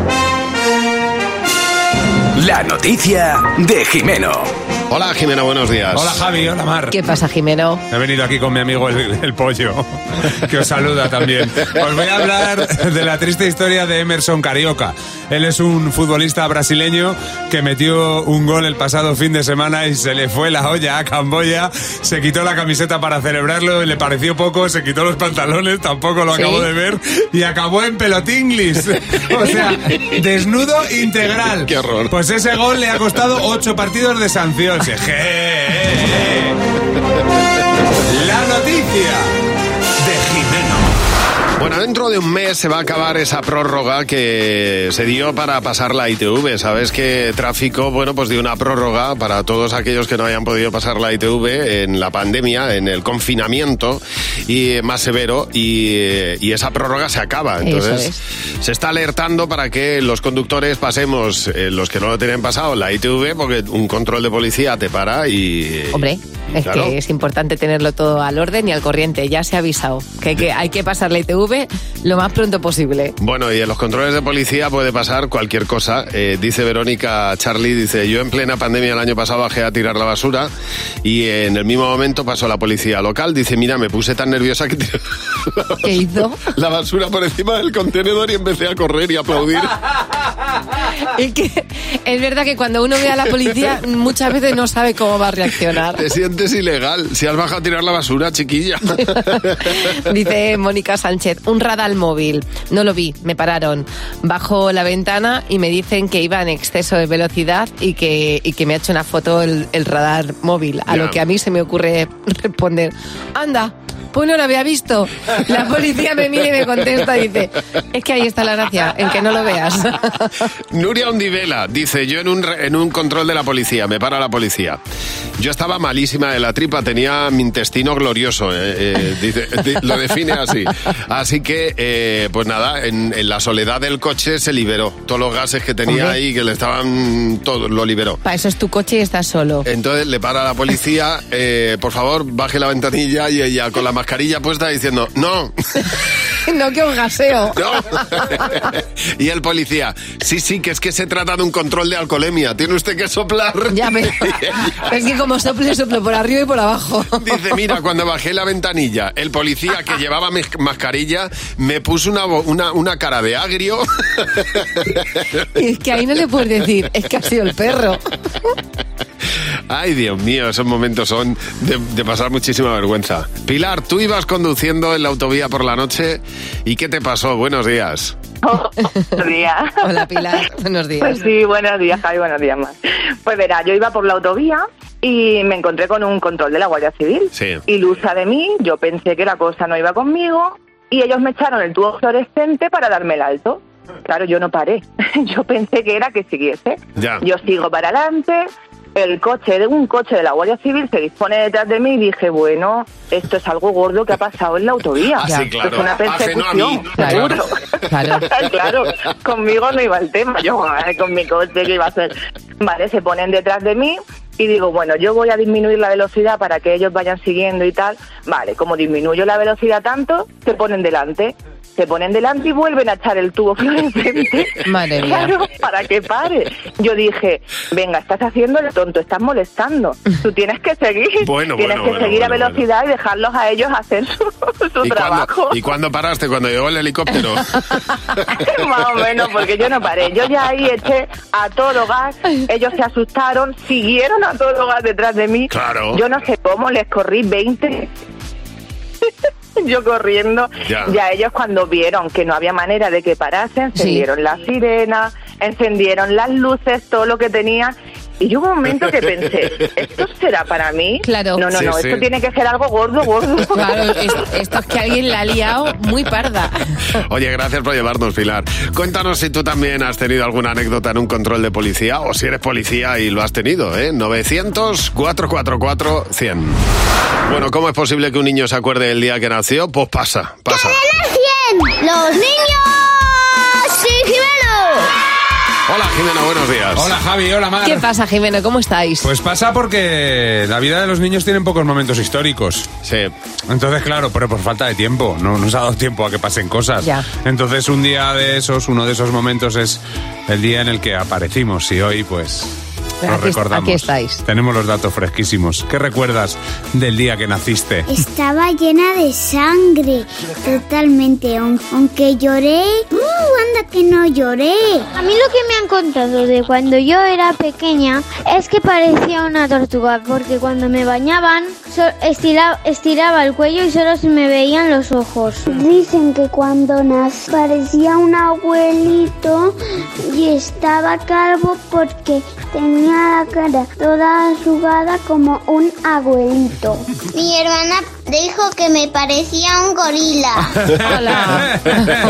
La noticia de Jimeno. Hola, Jimeno, buenos días. Hola, Javi, hola, Mar. ¿Qué pasa, Jimeno? He venido aquí con mi amigo el, el Pollo, que os saluda también. Os voy a hablar de la triste historia de Emerson Carioca. Él es un futbolista brasileño que metió un gol el pasado fin de semana y se le fue la olla a Camboya, se quitó la camiseta para celebrarlo, le pareció poco, se quitó los pantalones, tampoco lo ¿Sí? acabo de ver, y acabó en pelotinglis. O sea, desnudo integral. Qué horror. Pues ese gol le ha costado ocho partidos de sanción. La noticia de Jimeno. Bueno, dentro de un mes se va a acabar esa prórroga que se dio para pasar la I T V. Sabes que Tráfico, bueno, pues dio una prórroga para todos aquellos que no hayan podido pasar la I T V en la pandemia, en el confinamiento y más severo, y, y esa prórroga se acaba. Entonces, es. se está alertando para que los conductores pasemos, eh, los que no lo tienen pasado, la I T V, porque un control de policía te para y... Hombre, es claro. que es importante tenerlo todo al orden y al corriente. Ya se ha avisado que hay que, hay que pasar la I T V lo más pronto posible. Bueno, y en los controles de policía puede pasar cualquier cosa. Eh, dice Verónica Charlie, dice, yo en plena pandemia el año pasado bajé a tirar la basura y en el mismo momento pasó la policía local. Dice, mira, me puse tan nerviosa que tiré la, ¿Qué hizo? la basura por encima del contenedor y empecé a correr y a aplaudir. Es que es verdad que cuando uno ve a la policía muchas veces no sabe cómo va a reaccionar. Te sientes ilegal si has bajado a tirar la basura, chiquilla. Dice Mónica Sánchez, un radar móvil. No lo vi, me pararon. Bajo la ventana y me dicen que iba en exceso de velocidad y que, y que me ha hecho una foto el, el radar móvil. A ya. lo que a mí se me ocurre responder, anda, pues no lo había visto. La policía me mira y me contesta y dice, es que ahí está la gracia, en que no lo veas. Nuria Ondivela dice, yo en un, en un control de la policía, me para la policía. Yo estaba malísima de la tripa, tenía mi intestino glorioso, eh, eh, dice, lo define así. Así que, eh, pues nada, en, en la soledad del coche se liberó. Todos los gases que tenía ¿Hombre? ahí, que le estaban, todo lo liberó. Para eso es tu coche y estás solo. Entonces le para a la policía, eh, por favor, baje la ventanilla, y ella con la mascarilla puesta diciendo, no. No, que un gaseo. No. Y el policía, sí, sí, que es que se trata de un control de alcoholemia, tiene usted que soplar. Ya me... Es que como sople, soplo por arriba y por abajo. Dice, mira, cuando bajé la ventanilla, el policía que llevaba mascarilla me puso una, una, una cara de agrio. Y es que ahí no le puedes decir, es que ha sido el perro. Ay, Dios mío, esos momentos son de, de pasar muchísima vergüenza. Pilar, tú ibas conduciendo en la autovía por la noche, ¿y qué te pasó? Buenos días. Oh, buenos días. Hola, Pilar, buenos días. Pues sí, buenos días, Javi, buenos días más. Pues verá, yo iba por la autovía y me encontré con un control de la Guardia Civil. Sí. Ilusa de mí, yo pensé que la cosa no iba conmigo y ellos me echaron el tubo fluorescente para darme el alto. Claro, yo no paré. Yo pensé que era que siguiese. Ya. Yo sigo para adelante. El coche de un coche de la Guardia Civil se dispone detrás de mí y dije, bueno, esto es algo gordo que ha pasado en la autovía. Ah, sí, claro. Es una persecución, seguro. Claro. Claro, conmigo no iba el tema, yo con mi coche que iba a hacer. Vale, se ponen detrás de mí y digo, bueno, yo voy a disminuir la velocidad para que ellos vayan siguiendo y tal. Vale, como disminuyo la velocidad tanto, se ponen delante. Se ponen delante y vuelven a echar el tubo fluorescente. Madre mía. Claro, para que pare. Yo dije, venga, estás haciendo el tonto, estás molestando. Tú tienes que seguir. Bueno, tienes bueno, que bueno, seguir bueno, a velocidad bueno. y dejarlos a ellos hacer su, su ¿Y trabajo. Cuándo, ¿Y cuándo paraste? ¿Cuando llegó el helicóptero? Más o menos, porque yo no paré. Yo ya ahí eché a todo gas. Ellos se asustaron, siguieron a todo gas detrás de mí. Claro. Yo no sé cómo, les corrí veinte... Yo corriendo, ya. ya ellos cuando vieron que no había manera de que parasen, encendieron sí. la sirena, encendieron las luces, todo lo que tenían. Y yo hubo un momento que pensé, ¿esto será para mí? Claro. No, no, sí, no, sí. esto tiene que ser algo gordo, gordo. Claro, esto, esto es que alguien la ha liado muy parda. Oye, gracias por llevarnos, Pilar. Cuéntanos si tú también has tenido alguna anécdota en un control de policía o si eres policía y lo has tenido, ¿eh? novecientos, cuatrocientos cuarenta y cuatro, cien. Bueno, ¿cómo es posible que un niño se acuerde del día que nació? Pues pasa, pasa. ¡Cadena cien! ¡Los niños! ¡Sí, Jimeno! Hola, Jimeno, buenos días. Hola, Javi, hola, Mar. ¿Qué pasa, Jimeno? ¿Cómo estáis? Pues pasa porque la vida de los niños tiene pocos momentos históricos. Sí. Entonces, claro, pero por falta de tiempo. No nos ha dado tiempo a que pasen cosas. Ya. Entonces, un día de esos, uno de esos momentos es el día en el que aparecimos. Y hoy, pues, lo aquí, recordamos. Aquí estáis. Tenemos los datos fresquísimos. ¿Qué recuerdas del día que naciste? Estaba llena de sangre, totalmente. Aunque lloré, uh, anda que no lloré. A mí lo que me han contado de cuando yo era pequeña es que parecía una tortuga, porque cuando me bañaban estiraba, estiraba el cuello y solo se me veían los ojos. Dicen que cuando nací parecía un abuelito y estaba calvo porque tenía tenía la cara toda arrugada como un abuelito. Mi hermana dijo que me parecía un gorila. Hola.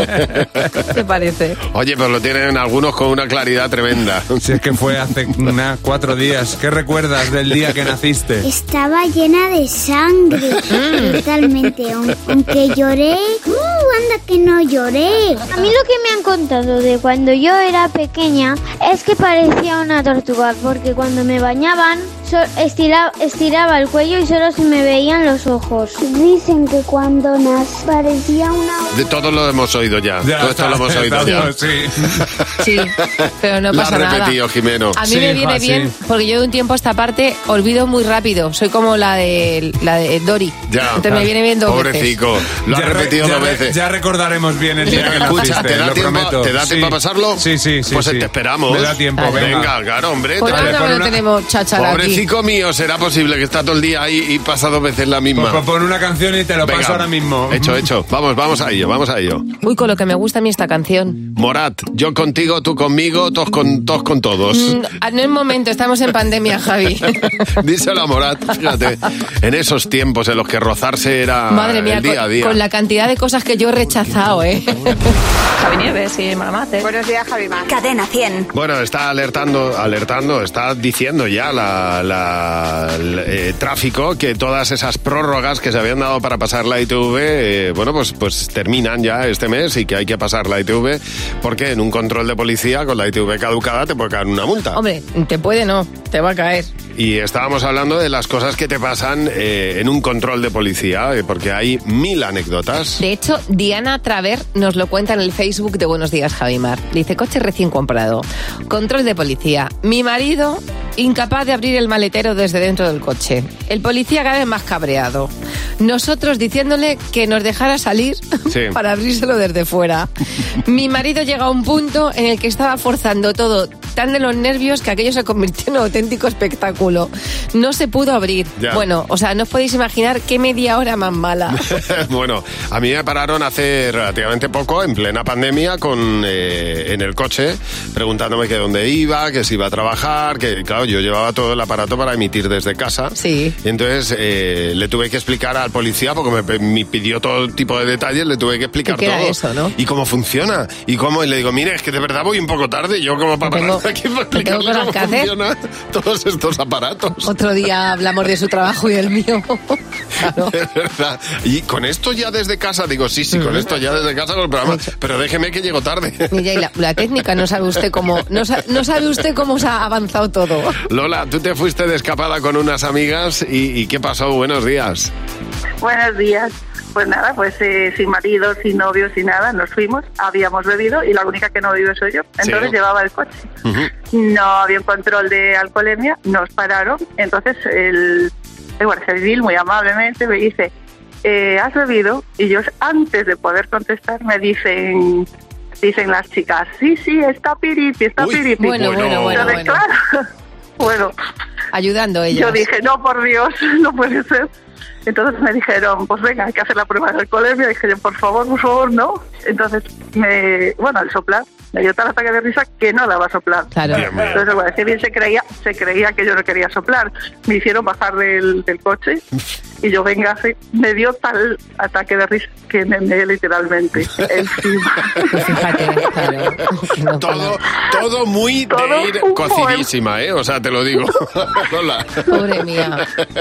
¿Qué te parece? Oye, pues lo tienen algunos con una claridad tremenda. Si es que fue hace una, cuatro días. ¿Qué recuerdas del día que naciste? Estaba llena de sangre. Totalmente. Aunque lloré, uh, anda que no lloré. A mí lo que me han contado de cuando yo era pequeña es que parecía una tortuga, porque cuando me bañaban so, estira, estiraba el cuello y solo se me veían los ojos. Dicen que cuando nací parecía una... De todo lo hemos oído ya. ya todo esto lo hemos oído ya. Sí. Sí, pero no pasa nada. Lo has nada. repetido, Jimeno. A mí Sí, me viene ja, bien, sí. porque yo de un tiempo a esta parte olvido muy rápido. Soy como la de la de Dory. Ya. Entonces me viene bien dos Pobrecico. veces. Lo has Ya re- repetido ya dos re- veces. Ya recordaremos bien el día que Escucha, naciste, ¿te da lo tiempo, prometo. ¿te da Sí. tiempo a pasarlo? Sí, sí, sí. Pues sí. te esperamos. Me da tiempo, Vale. venga. Venga, claro, hombre. Por te- ahora pon no una- tenemos cháchara aquí. Pobrecico mío, será posible que está todo el día ahí y pasa dos veces la misma. Pues pon una canción y te lo Venga, paso ahora mismo. Hecho, hecho. Vamos, vamos a ello, vamos a ello. Uy, con lo que me gusta a mí esta canción. Morat, yo contigo, tú conmigo, todos con todos. Con todos. Mm, no es momento, estamos en pandemia, Javi. Díselo a Morat, fíjate. En esos tiempos en los que rozarse era Madre mía, el día a con, día. con la cantidad de cosas que yo he rechazado, ¿eh? Javi Nieves y Mamate. Buenos días, Javi Mar. Cadena cien. Bueno, está alertando, alertando, está diciendo ya la, la- el eh, tráfico que todas esas prórrogas que se habían dado para pasar la I T V, eh, bueno, pues, pues terminan ya este mes y que hay que pasar la I T V porque en un control de policía con la I T V caducada te puede caer una multa. Hombre, te puede no, te va a caer. Y estábamos hablando de las cosas que te pasan eh, en un control de policía, eh, porque hay mil anécdotas. De hecho, Diana Traver nos lo cuenta en el Facebook de Buenos Días, Javimar. Dice, coche recién comprado, control de policía. Mi marido, incapaz de abrir el maletero desde dentro del coche. El policía cada vez más cabreado. Nosotros diciéndole que nos dejara salir Sí. para abrírselo desde fuera. Mi marido llega a un punto en el que estaba forzando todo tan de los nervios que aquello se convirtió en un auténtico espectáculo. No se pudo abrir. Ya. Bueno, o sea, no os podéis imaginar qué media hora más mala. Bueno, a mí me pararon hace relativamente poco, en plena pandemia, con eh, en el coche, preguntándome que dónde iba, que si iba a trabajar, que claro, yo llevaba todo el aparato para emitir desde casa. Sí. Y entonces eh, le tuve que explicar al policía, porque me, me pidió todo tipo de detalles, le tuve que explicar ¿Y qué todo. era eso, no? Y cómo funciona. Y cómo, y le digo, mire, es que de verdad voy un poco tarde, yo como para Tengo- parar aquí para tengo explicarle cosas cómo que hacer. funcionan todos estos aparatos. Otro día hablamos de su trabajo y el mío. Claro. Es verdad. Y con esto ya desde casa, digo, sí, sí, con esto ya desde casa con el programa, pero déjeme que llego tarde. Mira, y la, la técnica, no sabe usted cómo, no, sa- no sabe usted cómo se ha avanzado todo. Lola, tú te fuiste de escapada con unas amigas y, y ¿qué pasó? Buenos días. Buenos días. Pues nada, pues eh, sin marido, sin novio, sin nada, nos fuimos, habíamos bebido y la única que no bebió soy yo. Entonces Sí. llevaba el coche. Ujú. No había un control de alcoholemia, nos pararon. Entonces el, el guardia civil muy amablemente me dice, eh, ¿has bebido? Y yo antes de poder contestar me dicen... Dicen las chicas, sí, sí, está piripi, está Uy, piripi. bueno, bueno, bueno, Entonces, bueno. claro, bueno, Ayudando ellos. yo dije, no, por Dios, no puede ser. Entonces me dijeron, pues venga, hay que hacer la prueba de alcoholemia. Dije yo, por favor, por favor, no. Entonces, me, bueno, el soplar, me dio tal ataque de risa que no daba a soplar. Claro. Bien, bien. Entonces, bueno, si bien se creía, se creía que yo no quería soplar. Me hicieron bajar del, del coche y yo, venga, sí, me dio tal ataque de risa que me meé literalmente encima. Pues fíjate, claro. No, Todo, todo muy Todo de ir un cocidísima, ¿eh? O sea, te lo digo. Lola. Pobre mía.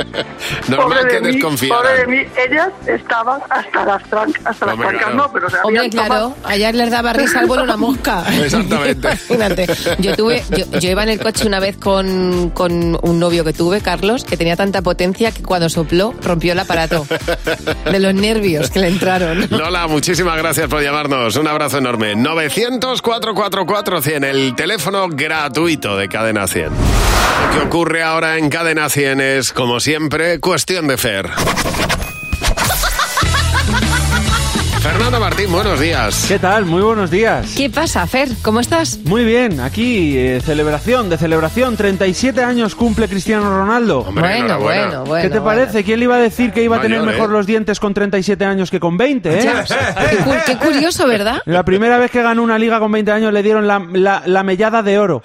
Normal Pobre que de mí, desconfiaran. pobre de mí, ellas estaban hasta las trancas, hasta las Hombre, trancas claro. no, pero se Hombre, habían claro, tomado. ayer les daba risa al vuelo una mosca. Exactamente. Imagínate. Yo tuve, yo, yo iba en el coche una vez con, con un novio que tuve, Carlos, que tenía tanta potencia que cuando sopló rompió el aparato. De los nervios que le entraron. Lola, muchísimas gracias por llamarnos. Un abrazo enorme. novecientos, cuatrocientos cuarenta y cuatro cien, el teléfono gratuito de Cadena cien. Lo que ocurre ahora en Cadena cien es, como siempre, cuestión de Fer. Fernando Fernando Martín, buenos días. ¿Qué tal? Muy buenos días. ¿Qué pasa, Fer? ¿Cómo estás? Muy bien, aquí eh, celebración de celebración. treinta y siete años cumple Cristiano Ronaldo. Hombre, bueno, bueno, bueno. ¿Qué te bueno. parece? ¿Quién le iba a decir que iba a tener Mayor, mejor ¿eh? los dientes con treinta y siete años que con veinte, eh? Ya. Qué, cu- qué curioso, ¿verdad? La primera vez que ganó una liga con veinte años le dieron la, la, la mellada de oro.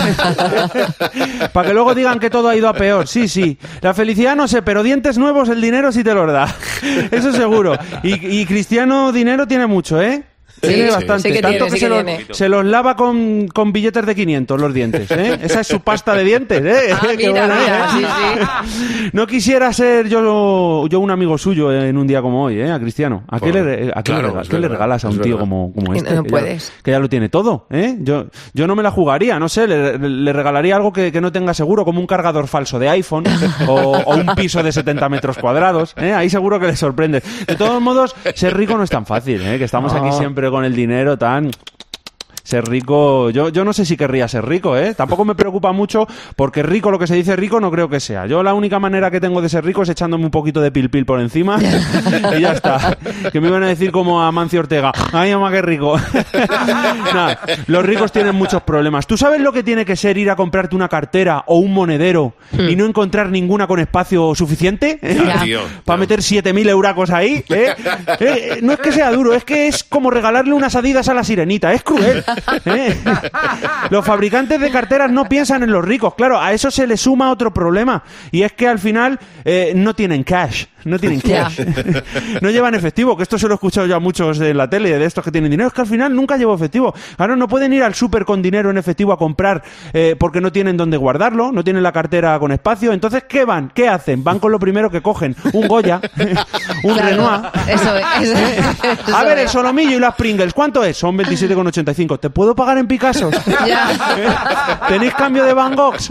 Para que luego digan que todo ha ido a peor. Sí, sí. La felicidad no sé, pero dientes nuevos el dinero sí te los da. Eso seguro. Y, y Cristiano dinero tiene mucho, ¿eh? Tiene Sí, bastante, sí que tanto tiene, que, sí se, que los, tiene. se los lava con, con billetes de quinientos los dientes, ¿eh? Esa es su pasta de dientes, ¿eh? Ah, Qué mira, buena, mira, ¿eh? sí, No quisiera ser yo, yo un amigo suyo en un día como hoy, ¿eh? A Cristiano. ¿A qué, Por- le, a qué claro, le, rega- es qué le verdad, regalas a es un tío verdad. como, como Y este? no que, puedes. Ya, que ya lo tiene todo, ¿eh? Yo, yo no me la jugaría, no sé, le, le regalaría algo que, que no tenga seguro, como un cargador falso de iPhone o, o un piso de setenta metros cuadrados, ¿eh? Ahí seguro que le sorprende. De todos modos, ser rico no es tan fácil, ¿eh? Que estamos aquí siempre con el dinero tan... Ser rico, yo, yo no sé si querría ser rico, ¿eh? Tampoco me preocupa mucho porque rico, lo que se dice rico, no creo que sea. Yo la única manera que tengo de ser rico es echándome un poquito de pil pil por encima y ya está. Que me iban a decir como a Mancio Ortega, ay mamá, qué rico. Nah, los ricos tienen muchos problemas. ¿Tú sabes lo que tiene que ser ir a comprarte una cartera o un monedero y no encontrar ninguna con espacio suficiente? ¿Eh? Ya, tío. Para meter siete mil euracos ahí, ¿eh? Eh, no es que sea duro, es que es como regalarle unas Adidas a la sirenita, es cruel. ¿Eh? Los fabricantes de carteras no piensan en los ricos, claro, a eso se le suma otro problema, y es que al final eh, no tienen cash, no tienen cash, no llevan efectivo, que esto se lo he escuchado ya a muchos en la tele, de estos que tienen dinero, es que al final nunca llevo efectivo, claro, no pueden ir al súper con dinero en efectivo a comprar eh, porque no tienen dónde guardarlo, no tienen la cartera con espacio, entonces ¿qué van? ¿Qué hacen? Van con lo primero que cogen, un Goya, un Claro, Renoir. eso es. Eso A ver, el es. solomillo y las Pringles, ¿cuánto es? Son veintisiete con ochenta y cinco. ¿Te puedo pagar en Picassos? Ya. ¿Tenéis cambio de Van Goghs?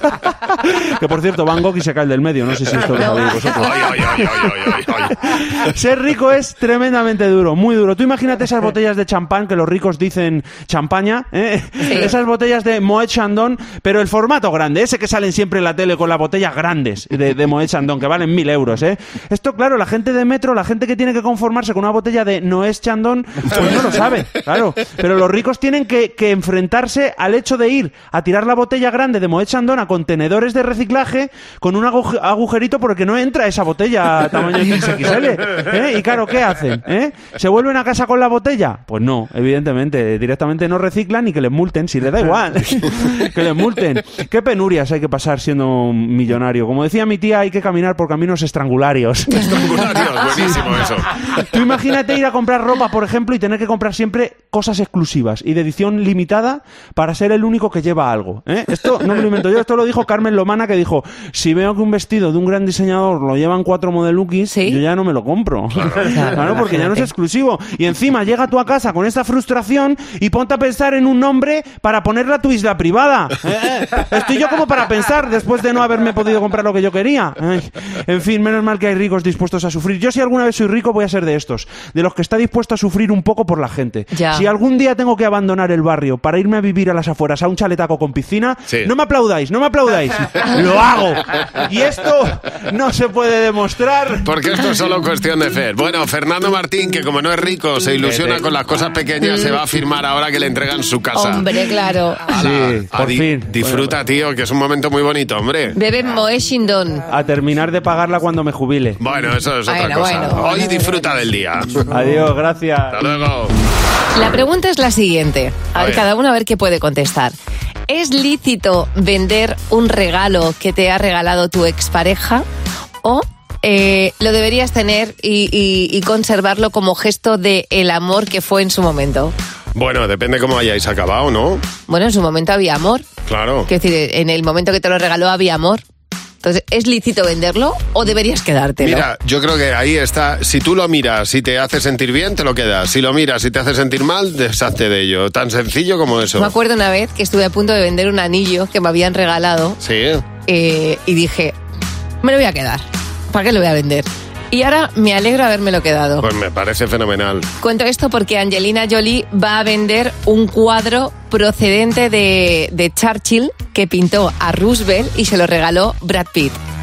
Que por cierto, Van Gogh y se cae el del medio, no sé si esto lo sabéis vosotros. Ay, ay, ay, ay, ay, ay, ay. Ser rico es tremendamente duro, muy duro. Tú imagínate esas botellas de champán que los ricos dicen champaña, ¿eh? Esas botellas de Moet Chandon, pero el formato grande, ese que salen siempre en la tele con las botellas grandes de, de Moet Chandon, que valen mil euros, ¿eh? Esto, claro, la gente de metro, la gente que tiene que conformarse con una botella de Noés Chandon, pues no lo sabe, claro. Pero los ricos tienen que, que enfrentarse al hecho de ir a tirar la botella grande de Moet Chandon a contenedores de reciclaje con un agu- agujerito porque no entra esa botella tamaño equis equis ele, ¿eh? Y claro, ¿qué hacen? ¿Eh? ¿Se vuelven a casa con la botella? Pues no, evidentemente, directamente no reciclan y que les multen, si les da igual, que les multen. ¿Qué penurias hay que pasar siendo un millonario? Como decía mi tía, hay que caminar por caminos estrangularios. Estrangularios, buenísimo eso. Tú imagínate ir a comprar ropa, por ejemplo, y tener que comprar siempre cosas exclusivas y de edición limitada para ser el único que lleva algo, ¿eh? Esto no me lo invento yo, esto lo dijo Carmen Lomana, que dijo, si veo que un vestido de un gran diseñador lo llevan cuatro modelukis, ¿Sí? yo ya no me lo compro. Claro, Claro, porque ya no es imagínate. exclusivo. Y encima llega tú a casa con esta frustración y ponte a pensar en un nombre para ponerla a tu isla privada. ¿Eh? Estoy yo como para pensar después de no haberme podido comprar lo que yo quería. Ay, en fin, menos mal que hay ricos dispuestos a sufrir. Yo si alguna vez soy rico voy a ser de estos, de los que está dispuesto a sufrir un poco por la gente. Ya. Si algún día tengo que abandonar el barrio para irme a vivir a las afueras a un chaletaco con piscina, Sí. no me aplaudáis, no me aplaudáis. Lo hago. Y esto no se puede demostrar. Porque esto es solo cuestión de fe. Bueno, Fernando Martín, que como no es rico, se ilusiona con las cosas pequeñas, se va a firmar ahora que le entregan su casa. Hombre, claro. Sí, A por di- fin. Disfruta, tío, que es un momento muy bonito, hombre. Bebe Moet Chandon. A terminar de pagarla cuando me jubile. Bueno, eso es otra Bueno, cosa. bueno. Hoy disfruta del día. Adiós, gracias. Hasta luego. La pregunta es la siguiente. A, A ver, ver. cada uno a ver qué puede contestar. ¿Es lícito vender un regalo que te ha regalado tu expareja? ¿O eh, lo deberías tener y, y- y conservarlo como gesto de el amor que fue en su momento? Bueno, depende cómo hayáis acabado, ¿no? Bueno, en su momento había amor. Claro. Quiero decir, en el momento que te lo regaló había amor. Entonces, ¿es lícito venderlo o deberías quedártelo? Mira, yo creo que ahí está. Si tú lo miras y te hace sentir bien, te lo quedas. Si lo miras y te hace sentir mal, deshazte de ello. Tan sencillo como eso. Me acuerdo una vez que estuve a punto de vender un anillo que me habían regalado Sí. eh, y dije, me lo voy a quedar. ¿Para qué lo voy a vender? Y ahora me alegro de habérmelo quedado. Pues me parece fenomenal. Cuento esto porque Angelina Jolie va a vender un cuadro procedente de, de Churchill que pintó a Roosevelt y se lo regaló Brad Pitt.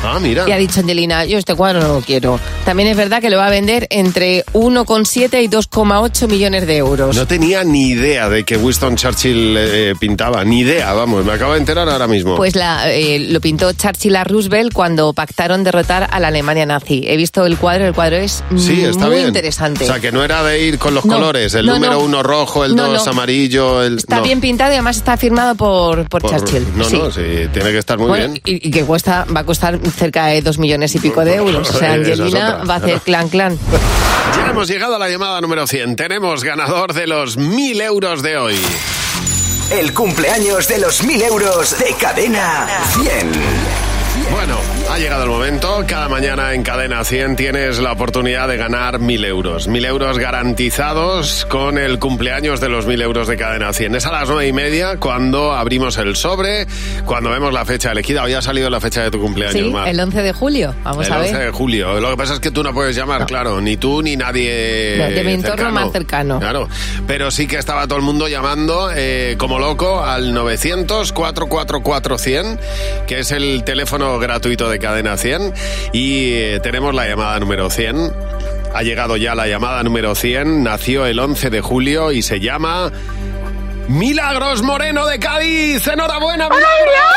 Ah, mira. Y ha dicho Angelina, yo este cuadro no lo quiero. También es verdad que lo va a vender entre uno coma siete y dos coma ocho millones de euros. No tenía ni idea de que Winston Churchill eh, pintaba, ni idea, vamos, me acabo de enterar ahora mismo. Pues la, eh, lo pintó Churchill a Roosevelt cuando pactaron derrotar a la Alemania nazi. He visto el cuadro, el cuadro es sí, está muy bien. interesante. O sea, que no era de ir con los no, colores, el no, número no. uno rojo, el no, dos no. amarillo, el... Está no. bien pintado y además está firmado por, por, por Churchill. No, sí. no, sí, tiene que estar muy bueno, bien. Y, y que cuesta, va a costar cerca de dos millones y pico de euros. O sea, Angelina va a hacer clan clan. Ya hemos llegado a la llamada número cien. Tenemos ganador de los mil euros de hoy. El cumpleaños de los mil euros de Cadena cien. Bueno, ha llegado el momento. Cada mañana en Cadena cien tienes la oportunidad de ganar mil euros. Mil euros garantizados con el cumpleaños de los mil euros de Cadena cien. Es a las nueve y media cuando abrimos el sobre, cuando vemos la fecha elegida. Hoy ha salido la fecha de tu cumpleaños, Sí, Mar. el once de julio. Vamos el a ver. once de julio. Lo que pasa es que tú no puedes llamar, no. claro. Ni tú ni nadie no, de mi entorno cercano. más cercano. Claro. Pero sí que estaba todo el mundo llamando eh, como loco al novecientos, cuatrocientos cuarenta y cuatro cien, que es el teléfono gratuito de Cadena cien. Y eh, tenemos la llamada número cien. Ha llegado ya la llamada número cien. Nació el once de julio y se llama Milagros Moreno de Cádiz. ¡Enhorabuena, Milagros!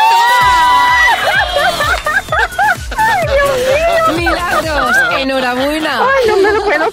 ¡Ay, Dios mío! ¡Milagros! ¡Enhorabuena! ¡Ay, no me lo puedo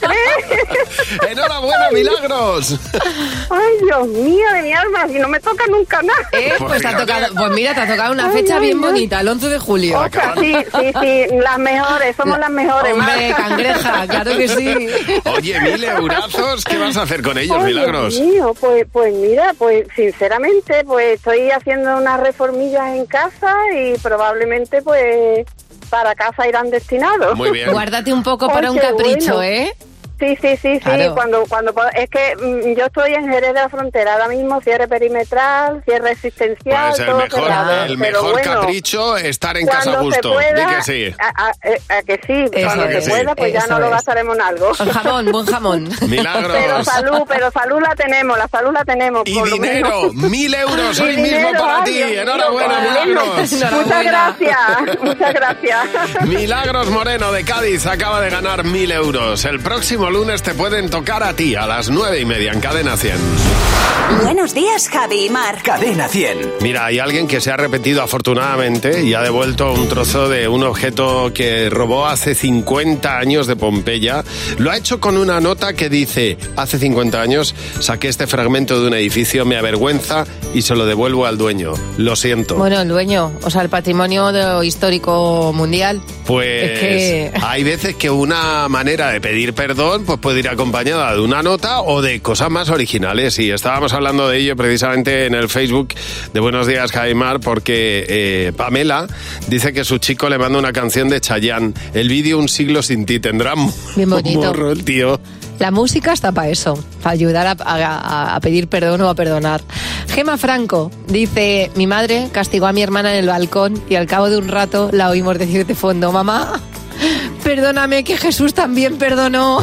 creer! ¡Enhorabuena, Milagros! ¡Ay, Dios mío de mi alma! Si no me toca nunca nada. ¿Eh? Pues, pues, te ha tocado, pues mira, te ha tocado una fecha ay, bien ay, bonita, el once de julio. O sea, sí, sí, sí, las mejores, somos las mejores. Hombre, cangreja, claro que sí. Oye, mil eurazos, ¿qué vas a hacer con ellos, ay, Milagros? Dios mío, pues, pues mira, pues sinceramente, pues estoy haciendo unas reformillas en casa y probablemente, pues, para casa irán destinados. Muy bien. Guárdate un poco para un capricho, bueno. ¿eh? Sí, sí, sí, sí. Claro. Cuando, cuando es que mm, yo estoy en Jerez de la Frontera ahora mismo, cierre perimetral, cierre existencial, pues el todo mejor, cerrado. el Pero mejor bueno, capricho estar en casa a gusto. Pueda, Di que sí. A, a, a, a que sí, Eso cuando que se pueda, sí. pues Eso ya no es. lo gastaremos en algo. Buen jamón, buen jamón. Milagros. Pero salud, pero salud la tenemos, la salud la tenemos. Y por dinero, lo menos. mil euros y hoy dinero, mismo para ay, ti. Dios Enhorabuena, mío, Milagros. Enhorabuena. Muchas gracias, muchas gracias. Milagros Moreno de Cádiz acaba de ganar mil euros. El próximo lunes te pueden tocar a ti a las nueve y media en Cadena cien. Buenos días, Javi y Mar. Cadena cien. Mira, hay alguien que se ha arrepentido afortunadamente y ha devuelto un trozo de un objeto que robó hace cincuenta años de Pompeya. Lo ha hecho con una nota que dice: hace cincuenta años saqué este fragmento de un edificio, me avergüenza y se lo devuelvo al dueño. Lo siento. Bueno, el dueño, o sea, el patrimonio de, histórico mundial. Pues es que... hay veces que una manera de pedir perdón pues puede ir acompañada de una nota o de cosas más originales. Y estábamos hablando de ello precisamente en el Facebook de Buenos Días, Javi y Mar, porque eh, Pamela dice que su chico le manda una canción de Chayanne. El vídeo Un siglo sin ti. Tendrá bien bonito. Morro el tío. La música está para eso, para ayudar a, a, a pedir perdón o a perdonar. Gema Franco dice: mi madre castigó a mi hermana en el balcón y al cabo de un rato la oímos decir de fondo: mamá, perdóname, que Jesús también perdonó.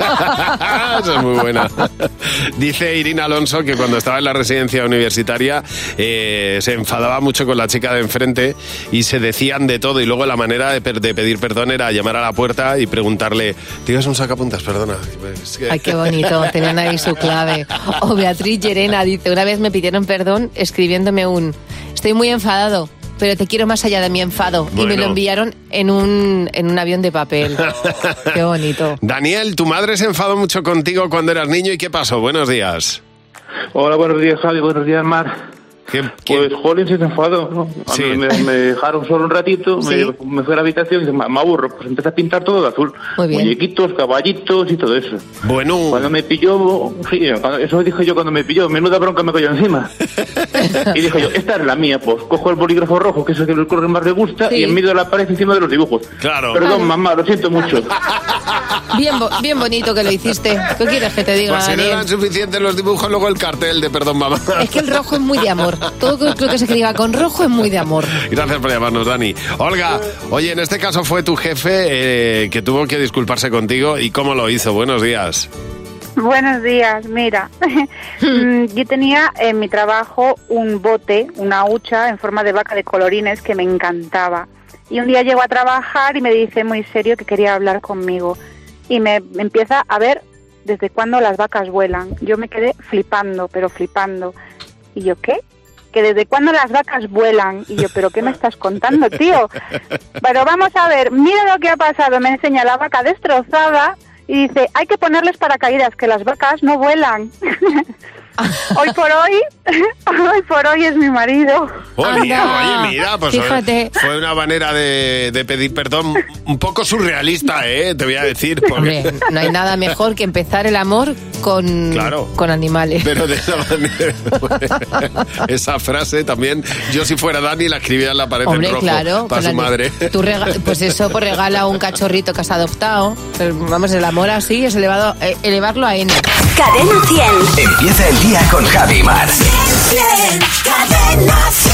Eso es muy buena. Dice Irina Alonso que cuando estaba en la residencia universitaria eh, se enfadaba mucho con la chica de enfrente y se decían de todo, y luego la manera de, per- de pedir perdón era llamar a la puerta y preguntarle: ¿tienes un sacapuntas? Perdona. Es que... Ay, qué bonito, tenían ahí su clave. O Beatriz Llerena dice: una vez me pidieron perdón escribiéndome un: estoy muy enfadado, pero te quiero más allá de mi enfado. Bueno. Y me lo enviaron en un, en un avión de papel. Qué bonito. Daniel, tu madre se enfadó mucho contigo cuando eras niño, ¿y qué pasó? Buenos días. Hola, buenos días, Javi, buenos días, Mar. ¿Qué, qué? Pues Jolín se enfadó, ¿no? Sí. Me, me dejaron solo un ratito, ¿sí? me, me fui a la habitación y dije: me aburro, pues empecé a pintar todo de azul. Muñequitos, caballitos y todo eso. Bueno. Cuando me pilló, sí, cuando, eso dije yo cuando me pilló, menuda bronca me cayó encima. Y dije yo: esta es la mía, pues cojo el bolígrafo rojo, que es el que el color que más le gusta, sí. y en medio de la pared encima de los dibujos. Claro. Perdón, claro. Mamá, lo siento mucho. Bien, bo- bien bonito que lo hiciste. ¿Qué quieres que te diga, Pues si no eran suficientes los dibujos, luego el cartel de perdón, mamá. Es que el rojo es muy de amor. Todo lo que se escriba con rojo es muy de amor. Gracias por llamarnos, Dani. Olga, oye, en este caso fue tu jefe eh, que tuvo que disculparse contigo. ¿Y cómo lo hizo? Buenos días. Buenos días, mira, yo tenía en mi trabajo un bote, una hucha en forma de vaca de colorines que me encantaba. Y un día llego a trabajar y me dice muy serio que quería hablar conmigo. Y me, me empieza a ver desde cuándo las vacas vuelan. Yo me quedé flipando, pero flipando. Y yo, ¿qué? Que desde cuándo las vacas vuelan. Y yo, ¿pero qué me estás contando, tío? Pero vamos a ver, mira lo que ha pasado. Me enseña la vaca destrozada y dice, hay que ponerles paracaídas, que las vacas no vuelan. Hoy por hoy, hoy por hoy es mi marido. Oye, oye, mira, pues fíjate. Fue una manera de, de pedir perdón un poco surrealista, ¿eh? Te voy a decir. Porque... Hombre, no hay nada mejor que empezar el amor con, claro, con animales. Pero de esa manera, esa frase también, yo si fuera Dani la escribía en la pared Hombre, en rojo claro, para su la, madre. Tú rega, pues eso, pues regala un cachorrito que has adoptado. Pero, vamos, el amor así es elevado, eh, elevarlo a N. Cadena cien. Empieza el día con Javi Mar. Cadena cien.